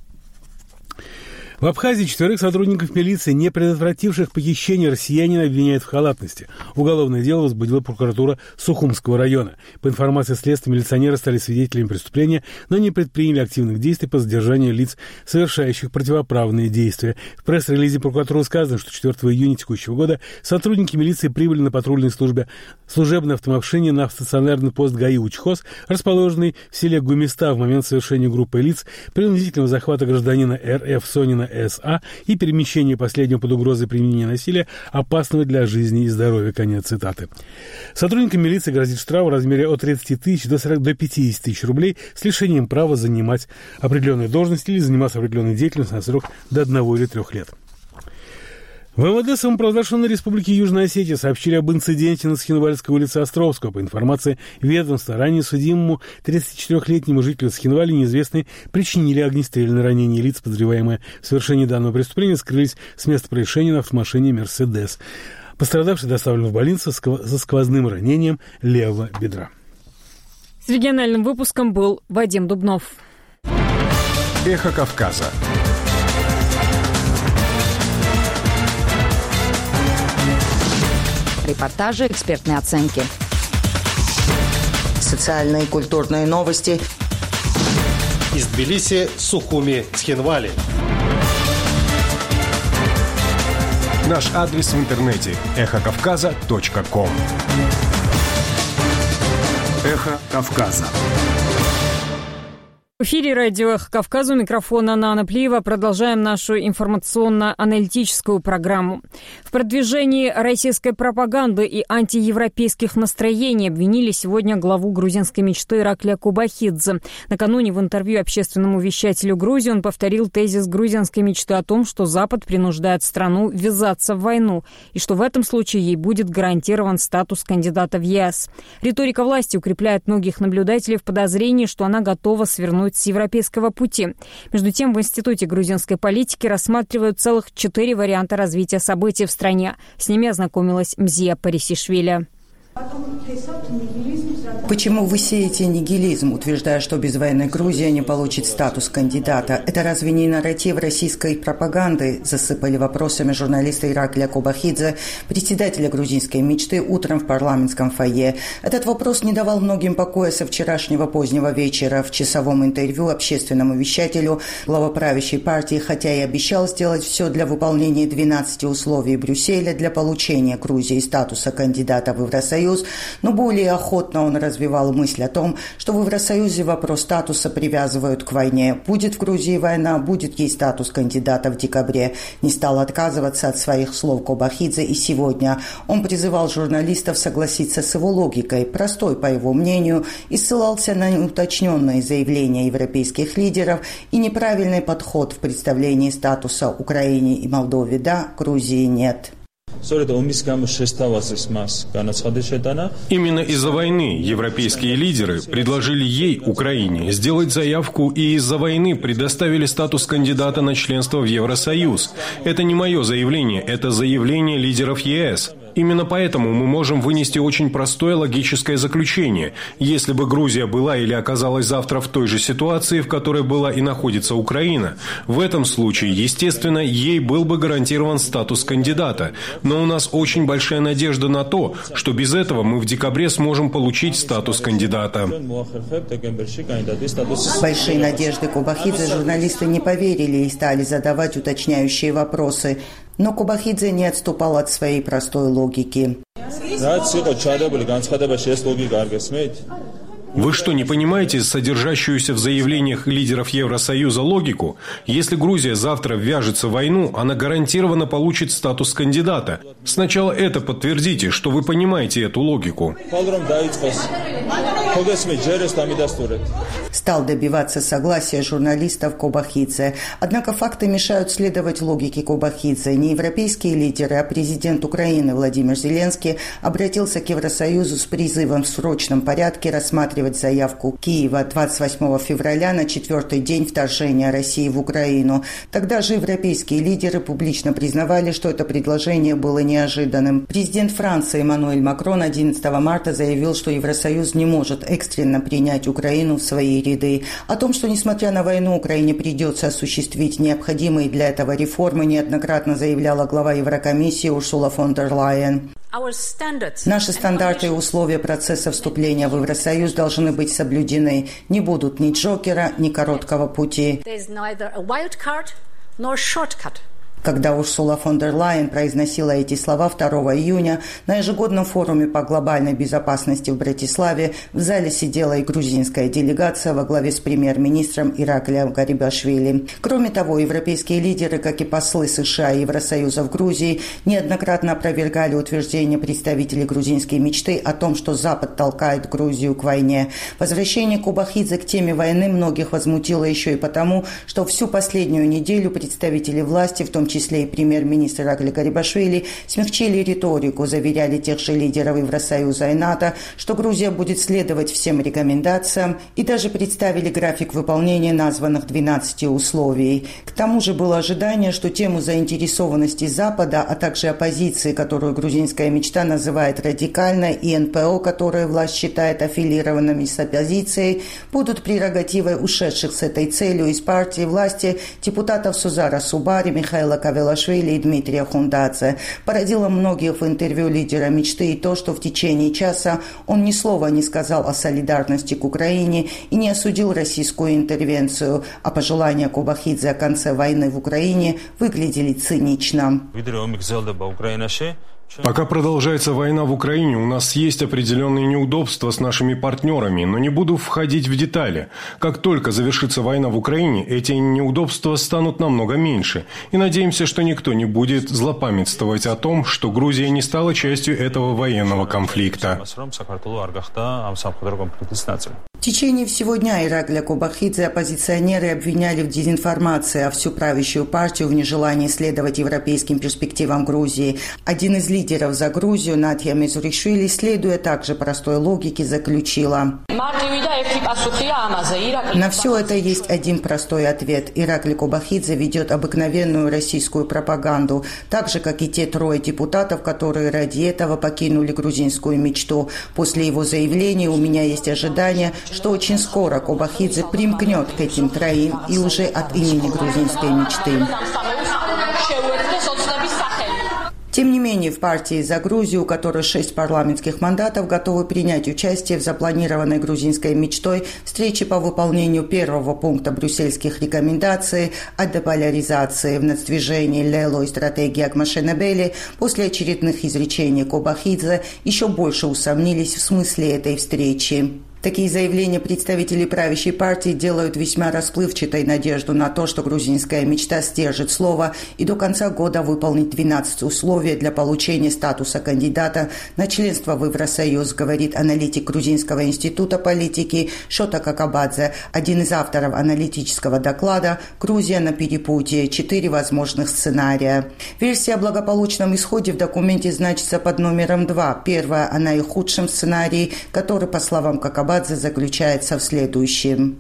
S7: В Абхазии четверых сотрудников милиции, не предотвративших похищение россиянина, обвиняют в халатности. Уголовное дело возбудила прокуратура Сухумского района. По информации следствия, милиционеры стали свидетелями преступления, но не предприняли активных действий по задержанию лиц, совершающих противоправные действия. В пресс-релизе прокуратуры сказано, что четвёртого июня текущего года сотрудники милиции прибыли на патрульной службе служебной автомашине на стационарный пост ГАИ Учхоз, расположенный в селе Гумиста, в момент совершения группой лиц принудительного захвата гражданина РФ Сонина эс а и перемещение последнего под угрозой применения насилия, опасного для жизни и здоровья. Конец цитаты. Сотрудникам милиции грозит штраф в размере от тридцати тысяч до сорока до пятидесяти тысяч рублей с лишением права занимать определенные должности или заниматься определенной деятельностью на срок до одного или трех лет. В эм вэ дэ самопровозглашенной Республики Южная Осетия сообщили об инциденте на Цхинвальской улице Островского. По информации ведомства, ранее судимому тридцатичетырёхлетнему жителю Цхинвали неизвестные причинили огнестрельное ранение. Лица, подозреваемые в совершении данного преступления, скрылись с места происшения на автомашине «Мерседес». Пострадавший доставлен в больницу со сквозным ранением левого бедра.
S1: С региональным выпуском был Вадим Дубнов.
S19: Эхо Кавказа.
S20: Репортажи, экспертные оценки.
S21: Социальные и культурные новости.
S22: Из Тбилиси, Сухуми, Цхинвали.
S19: Наш адрес в интернете эхо кавказа точка ком. Эхо Кавказа.
S1: В эфире радио «Эхо Кавказа», у микрофона Нана Плиева. Продолжаем нашу информационно-аналитическую программу. В продвижении российской пропаганды и антиевропейских настроений обвинили сегодня главу грузинской мечты Ираклия Кубахидзе. Накануне в интервью общественному вещателю Грузии он повторил тезис грузинской мечты о том, что Запад принуждает страну ввязаться в войну, и что в этом случае ей будет гарантирован статус кандидата в е эс. Риторика власти укрепляет многих наблюдателей в подозрении, что она готова свернуть с европейского пути. Между тем, в Институте грузинской политики рассматривают целых четыре варианта развития событий в стране. С ними ознакомилась Мзия Парисишвили.
S21: Почему вы сеете нигилизм, утверждая, что без войны Грузия не получит статус кандидата? Это разве не нарратив российской пропаганды? Засыпали вопросами журналиста Ираклия Кубахидзе, председателя грузинской мечты, утром в парламентском фойе. Этот вопрос не давал многим покоя со вчерашнего позднего вечера. В часовом интервью общественному вещателю глава правящей партии, хотя и обещал сделать все для выполнения двенадцати условий Брюсселя для получения Грузии статуса кандидата в Евросоюз, но более охотно он развивал мысль о том, что в Евросоюзе вопрос статуса привязывают к войне. Будет в Грузии война, будет ей статус кандидата в декабре. Не стал отказываться от своих слов Кубахидзе и сегодня. Он призывал журналистов согласиться с его логикой, простой, по его мнению, и ссылался на неуточненные заявления европейских лидеров и неправильный подход в представлении статуса Украине и Молдове да, Грузии нет.
S2: Именно из-за войны европейские лидеры предложили ей, Украине, сделать заявку и из-за войны предоставили статус кандидата на членство в Евросоюз. Это не мое заявление, это заявление лидеров е эс. Именно поэтому мы можем вынести очень простое логическое заключение. Если бы Грузия была или оказалась завтра в той же ситуации, в которой была и находится Украина, в этом случае, естественно, ей был бы гарантирован статус кандидата. Но у нас очень большая надежда на то, что без этого мы в декабре сможем получить статус кандидата.
S21: Большие надежды Кубахидзе журналисты не поверили и стали задавать уточняющие вопросы. Но Кубахидзе не отступал от своей простой логики.
S2: Вы что, не понимаете содержащуюся в заявлениях лидеров Евросоюза логику? Если Грузия завтра ввяжется в войну, она гарантированно получит статус кандидата. Сначала это подтвердите, что вы понимаете эту логику.
S21: Стал добиваться согласия журналистов Кубахидзе. Однако факты мешают следовать логике Кубахидзе. Не европейские лидеры, а президент Украины Владимир Зеленский обратился к Евросоюзу с призывом в срочном порядке рассматривать заявку Киева двадцать восьмого февраля на четвертый день вторжения России в Украину. Тогда же европейские лидеры публично признавали, что это предложение было неожиданным. Президент Франции Эммануэль Макрон одиннадцатого марта заявил, что Евросоюз не может экстренно принять Украину в свои ряды. О том, что, несмотря на войну, Украине придется осуществить необходимые для этого реформы, неоднократно заявляла глава Еврокомиссии Урсула фон дер Лайен. Наши стандарты и условия процесса вступления в Евросоюз должны быть соблюдены. Не будут ни джокера, ни короткого пути. Когда Урсула фон дер Лайен произносила эти слова второго июня на ежегодном форуме по глобальной безопасности в Братиславе, в зале сидела и грузинская делегация во главе с премьер-министром Ираклием Гарибашвили. Кроме того, европейские лидеры, как и послы США и Евросоюза в Грузии, неоднократно опровергали утверждения представителей грузинской мечты о том, что Запад толкает Грузию к войне. Возвращение Кобахидзе к теме войны многих возмутило еще и потому, что всю последнюю неделю представители власти, в том числе и премьер-министр Ираклий Гарибашвили, смягчили риторику, заверяли тех же лидеров Евросоюза и НАТО, что Грузия будет следовать всем рекомендациям, и даже представили график выполнения названных двенадцати условий. К тому же было ожидание, что тему заинтересованности Запада, а также оппозиции, которую грузинская мечта называет радикальной, и эн пэ о, которые власть считает аффилированными с оппозицией, будут прерогативой ушедших с этой целью из партии власти депутатов Сузара Субари, Михаила Кавелашвили и Дмитрия Хундадзе. Породило многих в интервью лидера мечты и то, что в течение часа он ни слова не сказал о солидарности к Украине и не осудил российскую интервенцию, а пожелания Кобахидзе о конце войны в Украине выглядели цинично.
S2: Пока продолжается война в Украине, у нас есть определенные неудобства с нашими партнерами, но не буду входить в детали. Как только завершится война в Украине, эти неудобства станут намного меньше. И надеемся, что никто не будет злопамятствовать о том, что Грузия не стала частью этого военного конфликта.
S21: В течение всего дня Ираклия Кобахидзе оппозиционеры обвиняли в дезинформации, а всю правящую партию в нежелании следовать европейским перспективам Грузии. Один из лидеров за Грузию, Натья Мезуришвили, следуя также простой логике, заключила: на все это есть один простой ответ. Ираклий Кобахидзе ведет обыкновенную российскую пропаганду, так же, как и те трое депутатов, которые ради этого покинули грузинскую мечту. После его заявления у меня есть ожидание, что очень скоро Кобахидзе примкнет к этим троим и уже от имени грузинской мечты. Тем не менее, в партии «За Грузию», у которой шесть парламентских мандатов, готовы принять участие в запланированной грузинской мечтой встрече по выполнению первого пункта брюссельских рекомендаций о деполяризации в нацдвижении «Лело» и стратегии Акмашенебели, после очередных изречений Кобахидзе еще больше усомнились в смысле этой встречи. Такие заявления представителей правящей партии делают весьма расплывчатой надежду на то, что грузинская мечта сдержит слово и до конца года выполнит двенадцать условий для получения статуса кандидата на членство в Евросоюз, говорит аналитик Грузинского института политики Шота Какабадзе, один из авторов аналитического доклада «Грузия на перепутье. Четыре возможных сценария». Версия о благополучном исходе в документе значится под номером два. Первая о наихудшем сценарии, который, по словам Какабадзе, заключается в следующем.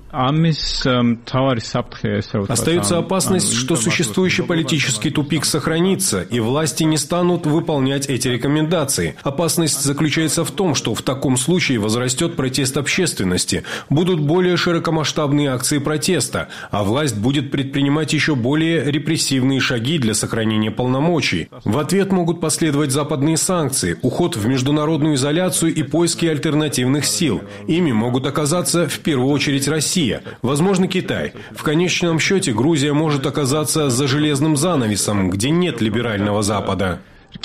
S2: Остается опасность, что существующий политический тупик сохранится, и власти не станут выполнять эти рекомендации. Опасность заключается в том, что в таком случае возрастет протест общественности, будут более широкомасштабные акции протеста, а власть будет предпринимать еще более репрессивные шаги для сохранения полномочий. В ответ могут последовать западные санкции, уход в международную изоляцию и поиски альтернативных сил. Ими могут оказаться в первую очередь Россия, возможно, Китай. В конечном счете Грузия может оказаться за железным занавесом, где нет либерального Запада.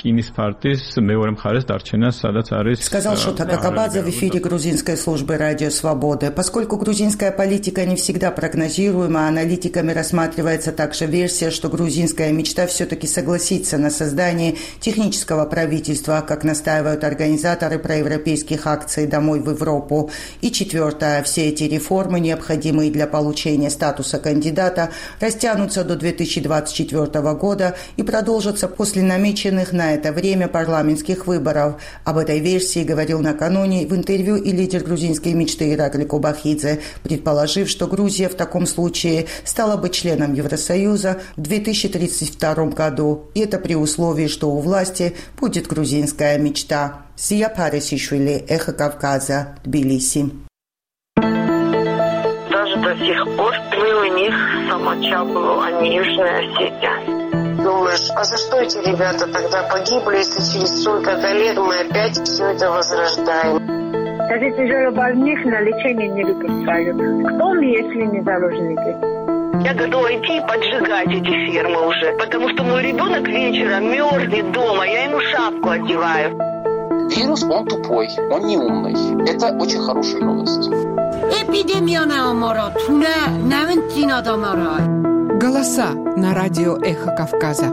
S21: Сказал Шота Какабадзе в эфире грузинской службы «Радио Свободы». Поскольку грузинская политика не всегда прогнозируема, аналитиками рассматривается также версия, что грузинская мечта все-таки согласится на создание технического правительства, как настаивают организаторы проевропейских акций «Домой в Европу». И четвертое. Все эти реформы, необходимые для получения статуса кандидата, растянутся до две тысячи двадцать четвёртого года и продолжатся после намеченных на это время парламентских выборов. Об этой версии говорил накануне в интервью и лидер грузинской мечты Ираклий Кобахидзе, предположив, что Грузия в таком случае стала бы членом Евросоюза в две тысячи тридцать втором году. И это при условии, что у власти будет грузинская мечта. Сия Парисишвили, Эхо Кавказа, Тбилиси.
S4: Даже до сих пор мы у них Самачаблу, а не Южная Осетия. Думаешь, а за что эти ребята тогда погибли, если через столько-то лет мы опять все это возрождаем?
S13: Даже тяжелобольных на лечение не выпускают. Кто мы, если не заложники?
S4: Я готова идти и поджигать эти фермы уже, потому что мой ребенок вечером мерзнет дома, я ему шапку одеваю.
S5: Вирус, он тупой, он не умный. Это очень хорошая новость.
S18: Голоса на радио «Эхо Кавказа».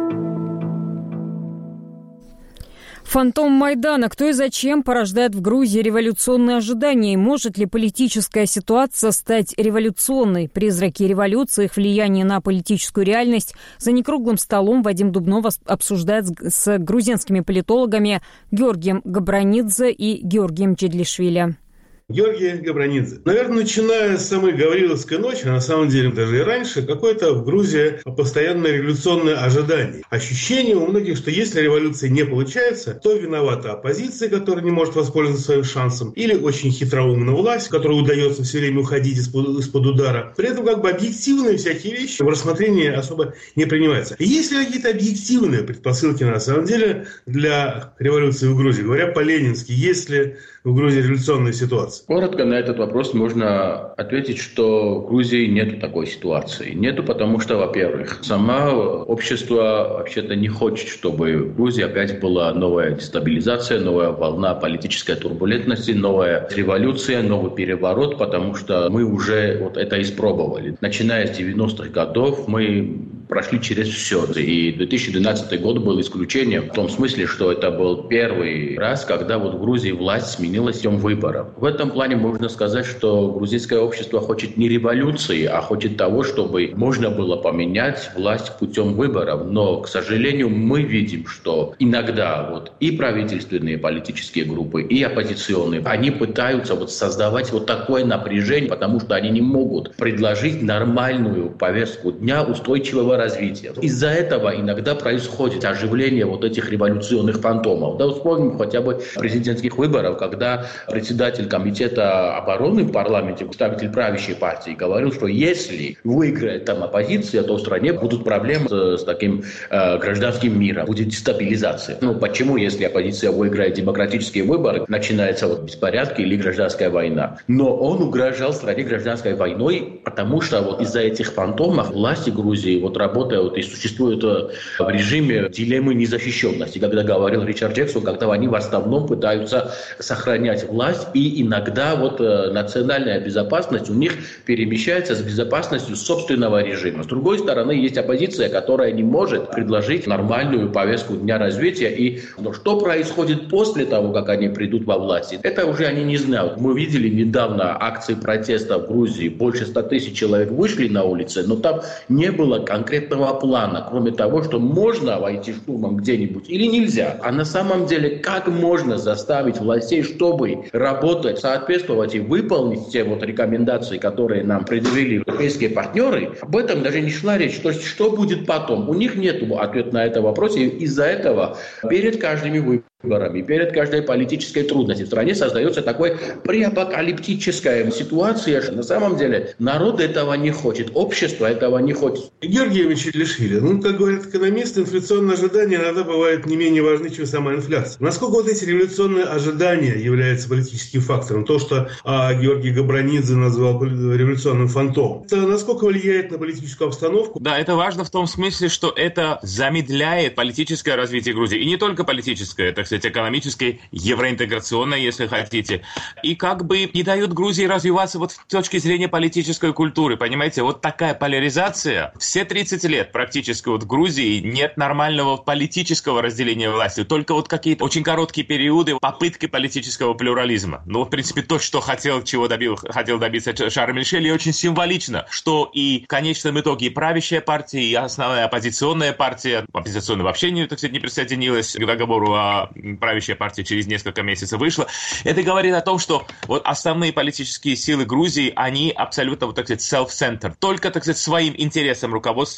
S1: Фантом Майдана. Кто и зачем порождает в Грузии революционные ожидания? И может ли политическая ситуация стать революционной? Призраки революции, их влияние на политическую реальность. За некруглым столом Вадим Дубнов обсуждает с грузинскими политологами Георгием Габранидзе и Георгием Чедлишвили.
S7: Георгий Габранидзе. Наверное, начиная с самой Гавриловской ночи, а на самом деле даже и раньше, какое-то в Грузии постоянное революционное ожидание. Ощущение у многих, что если революция не получается, то виновата оппозиция, которая не может воспользоваться своим шансом, или очень хитроумная власть, которой удается все время уходить из-под, из-под удара. При этом как бы объективные всякие вещи в рассмотрении особо не принимаются. Есть ли какие-то объективные предпосылки на самом деле для революции в Грузии? Говоря по-ленински, есть ли в Грузии революционная ситуация?
S6: Коротко на этот вопрос можно ответить, что в Грузии нет такой ситуации. Нету, потому что, во-первых, сама общество вообще-то не хочет, чтобы в Грузии опять была новая дестабилизация, новая волна политической турбулентности, новая революция, новый переворот, потому что мы уже вот это испробовали. Начиная с девяностых годов мы прошли через все. И две тысячи двенадцатый год был исключением в том смысле, что это был первый раз, когда вот в Грузии власть сменилась путем выборов. В этом плане можно сказать, что грузинское общество хочет не революции, а хочет того, чтобы можно было поменять власть путем выборов. Но, к сожалению, мы видим, что иногда вот и правительственные политические группы, и оппозиционные, они пытаются вот создавать вот такое напряжение, потому что они не могут предложить нормальную повестку дня устойчивого развития. Из-за этого иногда происходит оживление вот этих революционных фантомов. Да, вспомним хотя бы президентских выборов, когда председатель комитета обороны в парламенте, представитель правящей партии, говорил, что если выиграет там оппозиция, то в стране будут проблемы с, с таким э, гражданским миром, будет дестабилизация. Ну почему, если оппозиция выиграет демократические выборы, начинается вот беспорядки или гражданская война? Но он угрожал стране гражданской войной, потому что вот из-за этих фантомов власти Грузии вот работают и существуют в режиме дилеммы незащищенности. Когда говорил Ричард Джексон, когда они в основном пытаются сохранять власть, и иногда вот э, национальная безопасность у них перемещается с безопасностью собственного режима. С другой стороны, есть оппозиция, которая не может предложить нормальную повестку дня развития. И ну, что происходит после того, как они придут во власть, это уже они не знают. Мы видели недавно акции протеста в Грузии. Больше ста тысяч человек вышли на улицы, но там не было конкретного плана, кроме того, что можно войти штурмом где-нибудь или нельзя. А на самом деле, как можно заставить властей, чтобы работать, соответствовать и выполнить те вот рекомендации, которые нам предъявили европейские партнеры, об этом даже не шла речь. То есть, что будет потом? У них нет ответа на этот вопрос, и из-за этого перед каждыми выборами, перед каждой политической трудностью в стране создается такой преапокалиптическая ситуация. На самом деле народ этого не хочет, общество этого не хочет.
S7: Георгий Чедлишвили, ну, как говорят экономисты, инфляционные ожидания иногда бывают не менее важны, чем сама инфляция. Насколько вот эти революционные ожидания являются политическим фактором? То, что а, Георгий Габранидзе назвал революционным фантомом, это насколько влияет на политическую обстановку?
S23: Да, это важно в том смысле, что это замедляет политическое развитие Грузии. И не только политическое, так сказать, экономическое, евроинтеграционное, если хотите. И как бы не дает Грузии развиваться вот с точки зрения политической культуры. Понимаете, вот такая поляризация. Все тридцать лет практически вот в Грузии нет нормального политического разделения власти. Только вот какие-то очень короткие периоды попытки политического плюрализма. Ну, в принципе, то, что хотел, чего добил, хотел добиться Шарль Мишель, и очень символично, что и в конечном итоге и правящая партия, и основная оппозиционная партия, оппозиционная вообще не, так сказать, не присоединилась к договору, а правящая партия через несколько месяцев вышла. Это говорит о том, что вот основные политические силы Грузии, они абсолютно, вот, так сказать, self-centered. Только, так сказать, своим интересам руководствуются,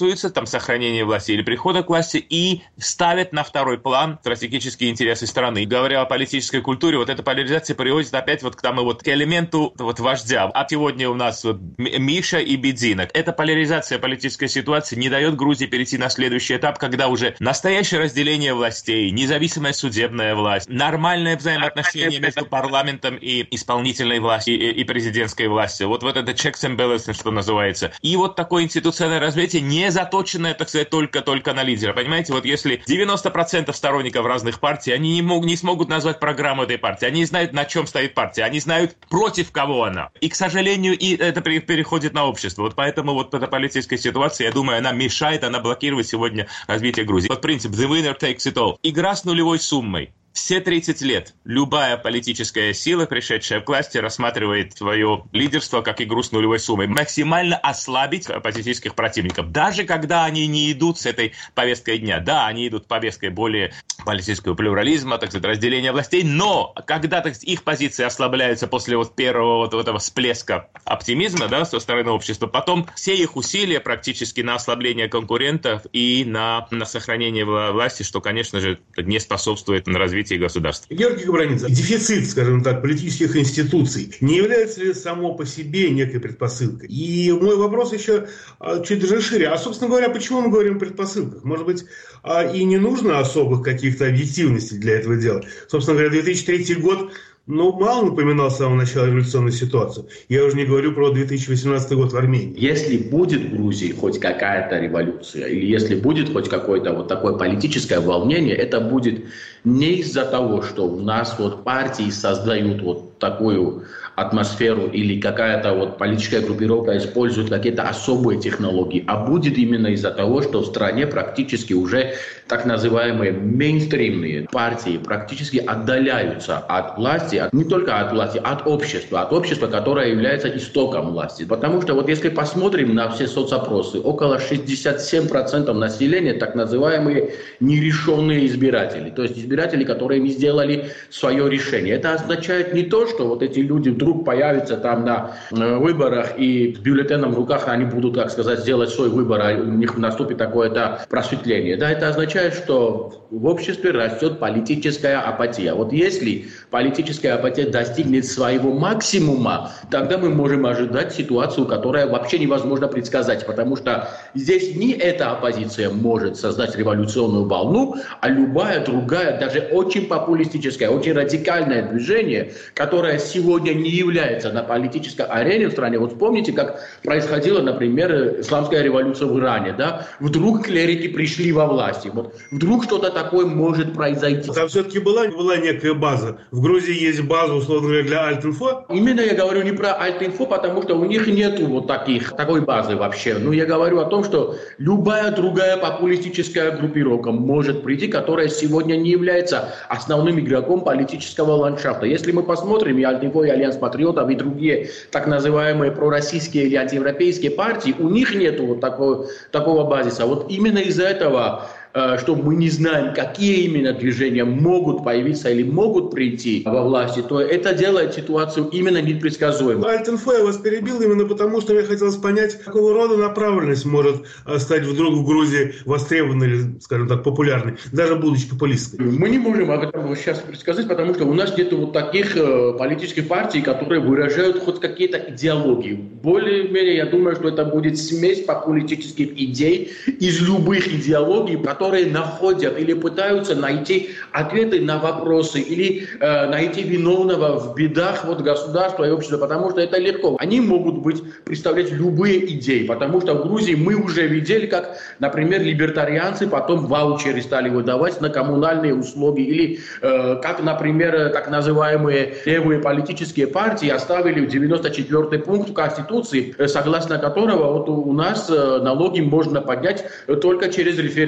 S23: интересуются там сохранением власти или прихода к власти и ставят на второй план стратегические интересы страны. И говоря о политической культуре, вот эта поляризация приводит опять вот к тому вот к элементу вот вождя. А сегодня у нас вот Миша и Бедзина. Эта поляризация политической ситуации не дает Грузии перейти на следующий этап, когда уже настоящее разделение властей, независимая судебная власть, нормальное взаимоотношение между парламентом и исполнительной властью и, и президентской властью. Вот, вот это checks and balances, что называется. И вот такое институциональное развитие, не заточенное, так сказать, только-только на лидера. Понимаете, вот если девяносто процентов сторонников разных партий, они не, мог, не смогут назвать программу этой партии, они знают, на чем стоит партия, они знают, против кого она. И, к сожалению, и это переходит на общество. Вот поэтому вот эта политическая ситуация, я думаю, она мешает, она блокирует сегодня развитие Грузии. Вот принцип the winner takes it all. Игра с нулевой суммой. Все тридцать лет любая политическая сила, пришедшая к власти, рассматривает свое лидерство как игру с нулевой суммой. Максимально ослабить политических противников. Даже когда они не идут с этой повесткой дня. Да, они идут повесткой более политического плюрализма, так сказать, разделения властей. Но когда, так сказать, их позиции ослабляются после вот первого вот этого всплеска оптимизма, да, со стороны общества, потом все их усилия практически на ослабление конкурентов и на, на сохранение власти, что, конечно же, не способствует развитию государства.
S8: Георгий Габранидзе, дефицит, скажем так, политических институций не является ли само по себе некой предпосылкой? И мой вопрос еще чуть даже шире. А, собственно говоря, почему мы говорим о предпосылках? Может быть, и не нужно особых каких-то объективностей для этого дела? Собственно говоря, две тысячи третий год, ну, мало напоминал с самого начала революционную ситуацию. Я уже не говорю про две тысячи восемнадцатый год в Армении.
S6: Если будет в Грузии хоть какая-то революция, или если будет хоть какое-то вот такое политическое волнение, это будет не из-за того, что у нас вот партии создают вот такую атмосферу или какая-то вот политическая группировка использует какие-то особые технологии, а будет именно из-за того, что в стране практически уже так называемые мейнстримные партии практически отдаляются от власти, от, не только от власти, от общества, от общества, которое является истоком власти. Потому что вот если посмотрим на все соцопросы, около шестьдесят семь процентов населения так называемые нерешенные избиратели, то есть избиратели, которые не сделали свое решение. Это означает не то, что вот эти люди вдруг появятся там на выборах и с бюллетеном в руках они будут, так сказать, сделать свой выбор, а у них наступит такое-то просветление. Да, это означает, что в обществе растет политическая апатия. Вот если политическая апатия достигнет своего максимума, тогда мы можем ожидать ситуацию, которая вообще невозможно предсказать, потому что здесь не эта оппозиция может создать революционную волну, а любая другая, даже очень популистическая, очень радикальное движение, которое сегодня не является на политической арене в стране. Вот вспомните, как происходила, например, исламская революция в Иране. Да? Вдруг клерики пришли во власть. Вот вдруг что-то такое может произойти.
S8: Там все-таки была, была некая база. В Грузии есть база, условно говоря, для Альт-Инфо?
S6: Именно я говорю не про Альт-Инфо, потому что у них нету вот таких, такой базы вообще. Но я говорю о том, что любая другая популистическая группировка может прийти, которая сегодня не является основным игроком политического ландшафта. Если мы посмотрим и Альт-Инфо, и Альянс Патриотов, и другие так называемые пророссийские или антиевропейские партии, у них нету вот такого, такого базиса. Вот именно из-за этого, что мы не знаем, какие именно движения могут появиться или могут прийти во власти, то это делает ситуацию именно непредсказуемой.
S8: Альт-Инфо я вас перебил именно потому, что мне хотелось понять, какого рода направленность может стать вдруг в Грузии востребованной или, скажем так, популярной, даже будучи популистской.
S6: Мы не можем об этом сейчас предсказать, потому что у нас нет вот таких политических партий, которые выражают хоть какие-то идеологии. Более-менее, я думаю, что это будет смесь популистических идей из любых идеологий, которые находят или пытаются найти ответы на вопросы или э, найти виновного в бедах вот, государства и общества, потому что это легко. Они могут быть, представлять любые идеи, потому что в Грузии мы уже видели, как, например, либертарианцы потом ваучеры стали выдавать на коммунальные услуги, или э, как, например, так называемые левые политические партии оставили девяносто четвёртый пункт в Конституции, согласно которого вот у нас налоги можно поднять только через референдум. Мы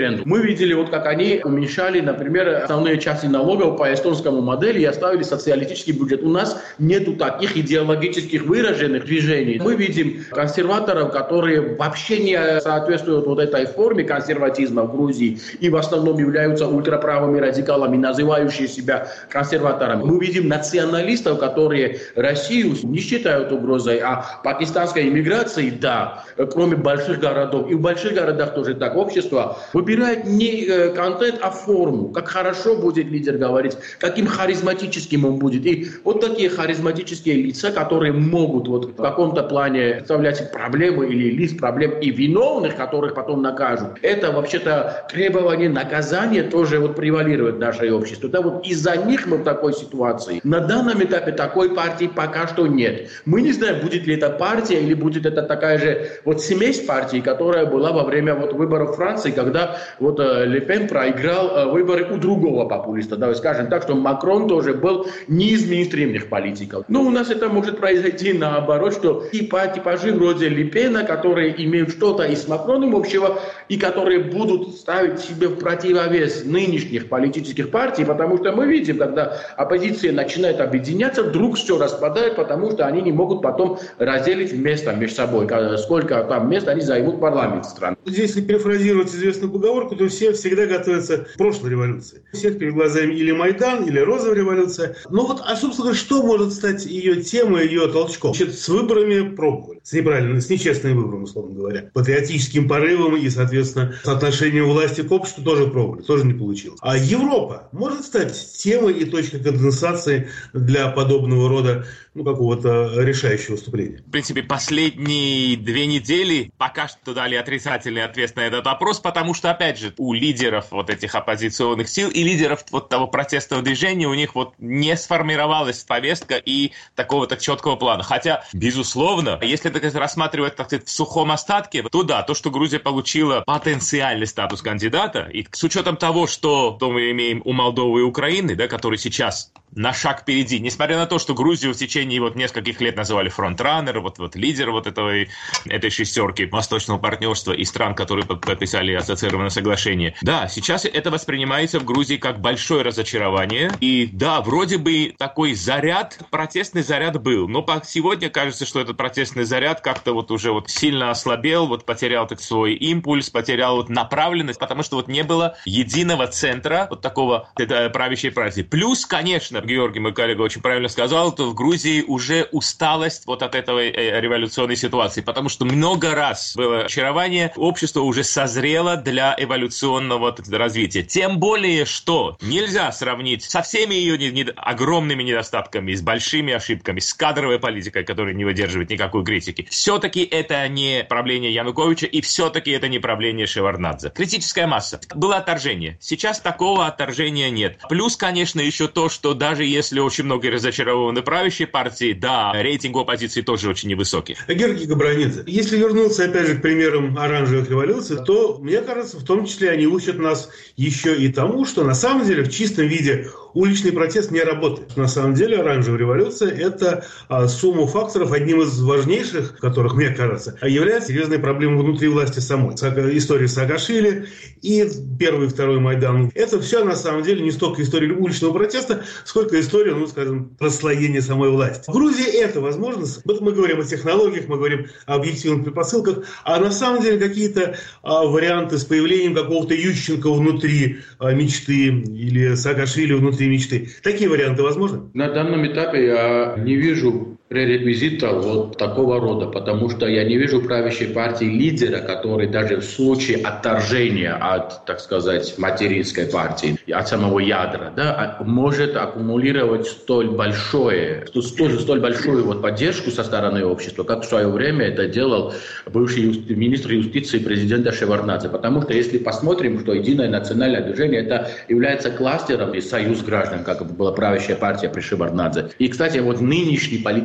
S6: видели, вот как они уменьшали, например, основные части налогов по эстонскому модели и оставили социалистический бюджет. У нас нету таких идеологических выраженных движений. Мы видим консерваторов, которые вообще не соответствуют вот этой форме консерватизма в Грузии и в основном являются ультраправыми радикалами, называющие себя консерваторами. Мы видим националистов, которые Россию не считают угрозой, а пакистанской иммиграции, да, кроме больших городов. И в больших городах тоже так. Общество выбирает не контент, а форму. Как хорошо будет лидер говорить, каким харизматическим он будет. И вот такие харизматические лица, которые могут вот в каком-то плане представлять проблемы или лист проблем и виновных, которых потом накажут. Это вообще-то требование наказания тоже вот превалирует в нашей обществе. Да, вот из-за них мы в такой ситуации. На данном этапе такой партии пока что нет. Мы не знаем, будет ли это партия или будет это такая же вот смесь партий, которая была во время вот выборов в Франции, когда вот э, Ле Пен проиграл э, выборы у другого популиста. Да, скажем так, что Макрон тоже был не из мейнстримных политиков. Но у нас это может произойти наоборот, что типа типажи вроде Ле Пена, которые имеют что-то и с Макроном общего, и которые будут ставить себе в противовес нынешних политических партий, потому что мы видим, когда оппозиция начинает объединяться, вдруг все распадает, потому что они не могут потом разделить место между собой, сколько там мест они займут в парламенте страны.
S8: Если перефразировать известную поговорку, то все всегда готовятся к прошлой революции. У всех перед глазами или Майдан, или розовая революция. Но вот, а собственно, что может стать ее темой, ее толчком? Значит, с выборами пробовали. С неправильными, с нечестными выборами, условно говоря. Патриотическим порывом и, соответственно, с отношением власти к обществу тоже пробовали. Тоже не получилось. А Европа может стать темой и точкой конденсации для подобного рода, ну, какого-то решающего выступления?
S23: В принципе, последние две недели пока что дали отрицательный ответ на этот вопрос, потому что, опять же, у лидеров вот этих оппозиционных сил и лидеров вот того протестного движения у них вот не сформировалась повестка и такого-то четкого плана. Хотя, безусловно, если так рассматривать, так сказать, в сухом остатке, то да, то, что Грузия получила потенциальный статус кандидата, и с учетом того, что то мы имеем у Молдовы и Украины, да, которые сейчас на шаг впереди, несмотря на то, что Грузию в течение вот нескольких лет называли фронтранер, вот, вот лидер вот этой, этой шестерки восточного партнерства и стран, которые подписали ассоциированное соглашение. Да, сейчас это воспринимается в Грузии как большое разочарование. И да, вроде бы такой заряд, протестный заряд был. Но сегодня кажется, что этот протестный заряд как-то вот уже вот сильно ослабел, вот потерял так свой импульс, потерял вот направленность, потому что вот не было единого центра вот такого это, правящей партии. Плюс, конечно, Георгий, мой коллега, очень правильно сказал, то в Грузии уже усталость вот от этой э, революционной ситуации, потому что много раз было очарование, общество уже созрело для эволюционного так, развития. Тем более, что нельзя сравнить со всеми ее не, не, огромными недостатками, с большими ошибками, с кадровой политикой, которая не выдерживает никакой критики. Все-таки это не правление Януковича, и все-таки это не правление Шеварднадзе. Критическая масса. Было отторжение. Сейчас такого отторжения нет. Плюс, конечно, еще то, что даже Даже если очень много разочарованы правящей партии, да, рейтинг оппозиции тоже очень невысокий.
S8: Георгий Габранидзе, если вернуться опять же к примерам оранжевых революций, то, мне кажется, в том числе они учат нас еще и тому, что на самом деле в чистом виде уличный протест не работает. На самом деле оранжевая революция – это а, сумма факторов, одним из важнейших, которых, мне кажется, является серьезной проблемой внутри власти самой. История Саакашвили и первый и второй Майдан. Это все на самом деле не столько история уличного протеста, сколько история, ну, скажем, расслоения самой власти. В Грузии это возможно. Вот мы говорим о технологиях, мы говорим о объективных предпосылках, а на самом деле какие-то а, варианты с появлением какого-то Ющенко внутри а, мечты или Саакашвили внутри мечты. Такие варианты возможны?
S6: На данном этапе я не вижу пререквизита вот такого рода, потому что я не вижу правящей партии лидера, который даже в случае отторжения от, так сказать, материнской партии, от самого ядра, да, может аккумулировать столь большое, столь, столь большую вот поддержку со стороны общества, как в свое время это делал бывший юсти, министр юстиции президента Шеварднадзе. Потому что если посмотрим, что Единое национальное движение это является кластером и союз граждан, как была правящая партия при Шеварднадзе. И, кстати, вот нынешний политический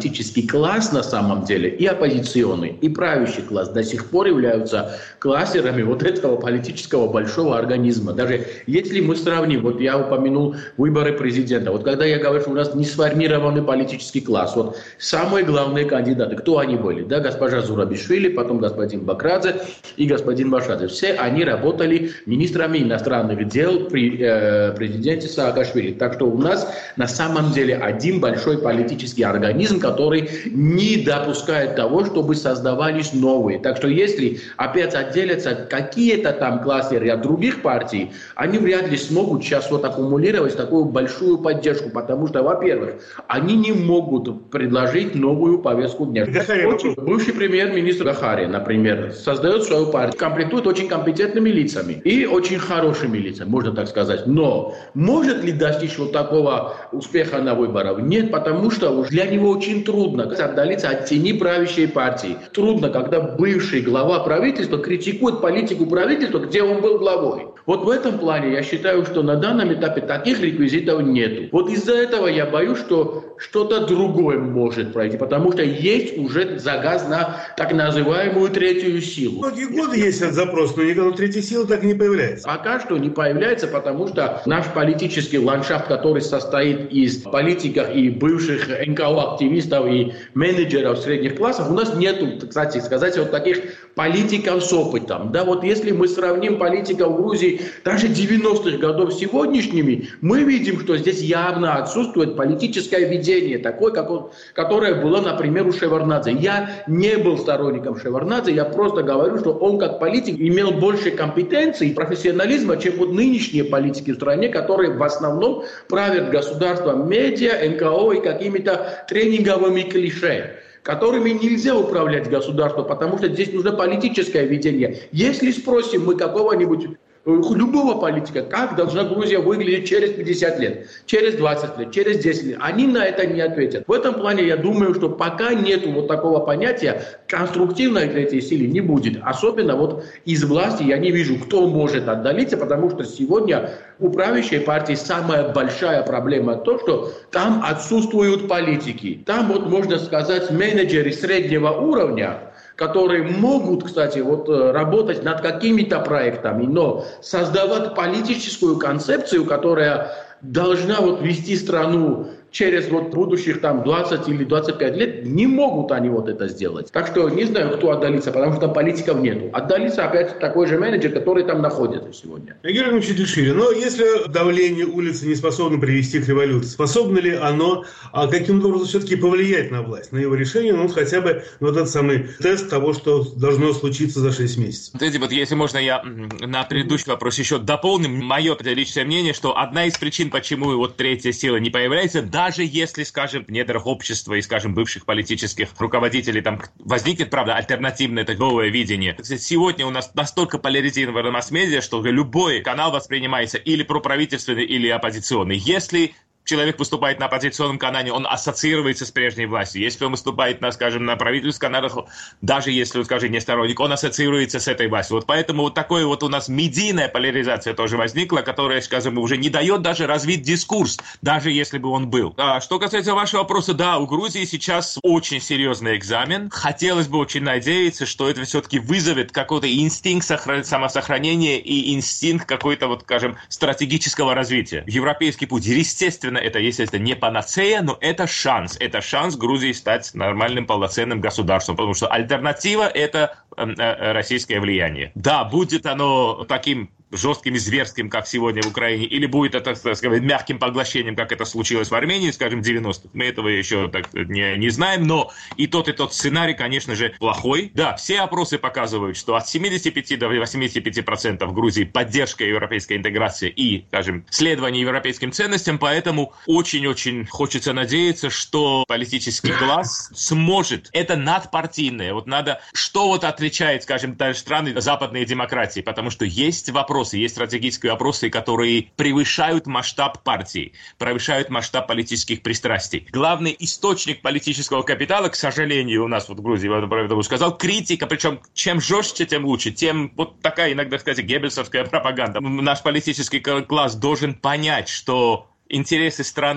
S6: политический класс на самом деле, и оппозиционный, и правящий класс до сих пор являются кластерами вот этого политического большого организма. Даже если мы сравним, вот я упомянул выборы президента, вот когда я говорю, что у нас не сформированный политический класс, вот самые главные кандидаты, кто они были? Да, госпожа Зурабишвили, потом господин Бакрадзе и господин Башадзе. Все они работали министрами иностранных дел при э, президенте Саакашвили. Так что у нас на самом деле один большой политический организм, который не допускает того, чтобы создавались новые. Так что если опять отделятся какие-то там кластеры от других партий, они вряд ли смогут сейчас вот аккумулировать такую большую поддержку, потому что, во-первых, они не могут предложить новую повестку дня. Очень, бывший премьер-министр Гахари, например, создает свою партию, комплектует очень компетентными лицами и очень хорошими лицами, можно так сказать. Но может ли достичь вот такого успеха на выборах? Нет, потому что для него очень трудно отдалиться от тени правящей партии. Трудно, когда бывший глава правительства критикует политику правительства, где он был главой. Вот в этом плане я считаю, что на данном этапе таких реквизитов нету. Вот из-за этого я боюсь, что что-то другое может пройти, потому что есть уже загаз на так называемую третью силу.
S8: Многие годы есть этот запрос, но никакой третьей силы так и не появляется.
S6: Пока что не появляется, потому что наш политический ландшафт, который состоит из политиков и бывших эн ка о-активистов и менеджеров средних классов, у нас нету, кстати сказать, вот таких политиков с опытом. Да, вот если мы сравним политиков Грузии даже девяностых годов с сегодняшними, мы видим, что здесь явно отсутствует политическое видение, такое, как он, которое было, например, у Шеварднадзе. Я не был сторонником Шеварднадзе, я просто говорю, что он как политик имел больше компетенций и профессионализма, чем вот нынешние политики в стране, которые в основном правят государством медиа, эн ка о и какими-то тренинговыми клише, которыми нельзя управлять государством, потому что здесь нужно политическое видение. Если спросим мы какого-нибудь любого политика, как должна Грузия выглядеть через пятьдесят лет, через двадцать лет, через десять лет, они на это не ответят. В этом плане я думаю, что пока нету вот такого понятия, конструктивной третьей силы не будет. Особенно вот из власти я не вижу, кто может отдалиться, потому что сегодня у правящей партии самая большая проблема то, что там отсутствуют политики. Там вот, можно сказать, менеджеры среднего уровня, которые могут, кстати, вот, работать над какими-то проектами, но создавать политическую концепцию, которая должна вот вести страну через вот будущих там двадцать или двадцать пять лет, не могут они вот это сделать. Так что не знаю, кто отдалится, потому что политиков нету. Отдалится опять такой же менеджер, который там находится сегодня.
S8: Георгий Чедишвили, но если давление улицы не способно привести к революции, способно ли оно а каким-то образом все-таки повлиять на власть, на его решение, ну хотя бы вот этот самый тест того, что должно случиться за шесть месяцев?
S23: Смотрите, вот если можно, я на предыдущий вопрос еще дополню. Мое личное мнение, что одна из причин, почему вот третья сила не появляется, даже если, скажем, в недрах общества и, скажем, бывших политических руководителей там возникнет, правда, альтернативное это новое видение. Сегодня у нас настолько поляризирована масс-медиа, что любой канал воспринимается или проправительственный, или оппозиционный. Если человек выступает на оппозиционном канале, он ассоциируется с прежней властью. Если он выступает на, скажем, на правительственных каналах, даже если он, скажем, не сторонник, он ассоциируется с этой властью. Вот поэтому вот такое вот у нас медийная поляризация тоже возникла, которая, скажем, уже не дает даже развить дискурс, даже если бы он был. А что касается вашего вопроса, да, у Грузии сейчас очень серьезный экзамен. Хотелось бы очень надеяться, что это все-таки вызовет какой-то инстинкт сохран... самосохранения и инстинкт какой-то, вот, скажем, стратегического развития. Европейский путь, естественно, это, естественно, не панацея, но это шанс. Это шанс Грузии стать нормальным, полноценным государством, потому что альтернатива – это э, э, российское влияние. Да, будет оно таким жестким и зверским, как сегодня в Украине, или будет это, так сказать, мягким поглощением, как это случилось в Армении, скажем, в девяностых. Мы этого еще так не, не знаем, но и тот, и тот сценарий, конечно же, плохой. Да, все опросы показывают, что от семидесяти пяти до восьмидесяти пяти процентов в Грузии поддержка европейской интеграции и, скажем, следование европейским ценностям, поэтому очень-очень хочется надеяться, что политический класс сможет. Это надпартийное. Вот надо, что вот отличает, скажем, даже страны западной демократии, потому что есть вопросы, есть стратегические вопросы, которые превышают масштаб партии, превышают масштаб политических пристрастий. Главный источник политического капитала, к сожалению, у нас вот в Грузии, я бы сказал, критика, причем чем жестче, тем лучше, тем вот такая, иногда, сказать, геббельсовская пропаганда. Наш политический класс должен понять, что интересы страны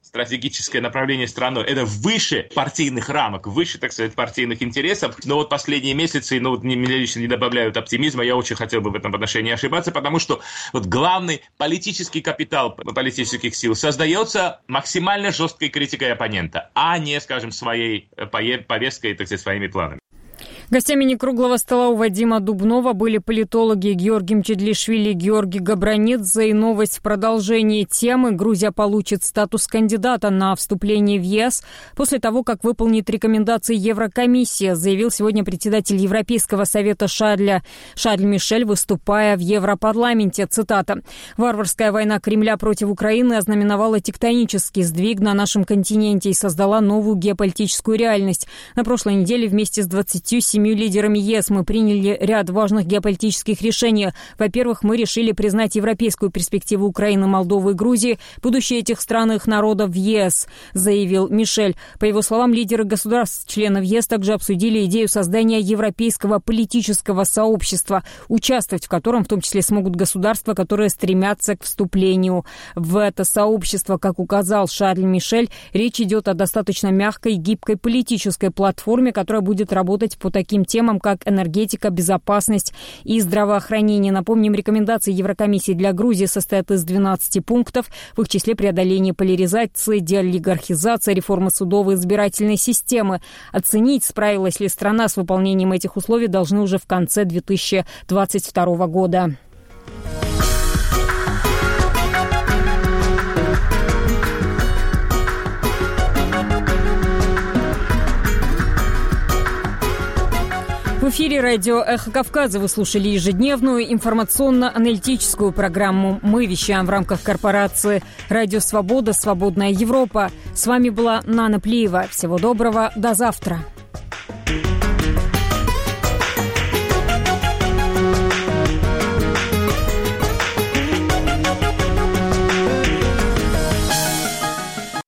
S23: стратегическое направление страны, это выше партийных рамок, выше, так сказать, партийных интересов. Но вот последние месяцы, ну, вот мне лично не добавляют оптимизма, я очень хотел бы в этом отношении ошибаться, потому что вот главный политический капитал политических сил создается максимально жесткой критикой оппонента, а не, скажем, своей повесткой, так сказать, своими планами.
S1: Гостями некруглого стола у Вадима Дубнова были политологи Георгий Мчедлишвили и Георгий Габранидзе. И новость в продолжении темы. Грузия получит статус кандидата на вступление в ЕС после того, как выполнит рекомендации Еврокомиссии, заявил сегодня председатель Европейского совета Шарль, Шарль Мишель, выступая в Европарламенте. Цитата. «Варварская война Кремля против Украины ознаменовала тектонический сдвиг на нашем континенте и создала новую геополитическую реальность. На прошлой неделе вместе с двадцатью семью лидерами ЕС мы приняли ряд важных геополитических решений. Во-первых, мы решили признать европейскую перспективу Украины, Молдовы и Грузии, будущее этих стран и их народов в ЕС», заявил Мишель. По его словам, лидеры государств-членов ЕС также обсудили идею создания европейского политического сообщества, участвовать в котором в том числе смогут государства, которые стремятся к вступлению в это сообщество. Как указал Шарль Мишель, речь идет о достаточно мягкой и гибкой политической платформе, которая будет работать по таким темам, как энергетика, безопасность и здравоохранение. Напомним, рекомендации Еврокомиссии для Грузии состоят из двенадцати пунктов, в их числе преодоление поляризации, деолигархизация, реформа судовой и избирательной системы. Оценить, справилась ли страна с выполнением этих условий, должны уже в конце две тысячи двадцать второго года. В эфире радио «Эхо Кавказа» вы слушали ежедневную информационно-аналитическую программу. Мы вещаем в рамках корпорации «Радио Свобода. Свободная Европа». С вами была Нана Плиева. Всего доброго. До завтра.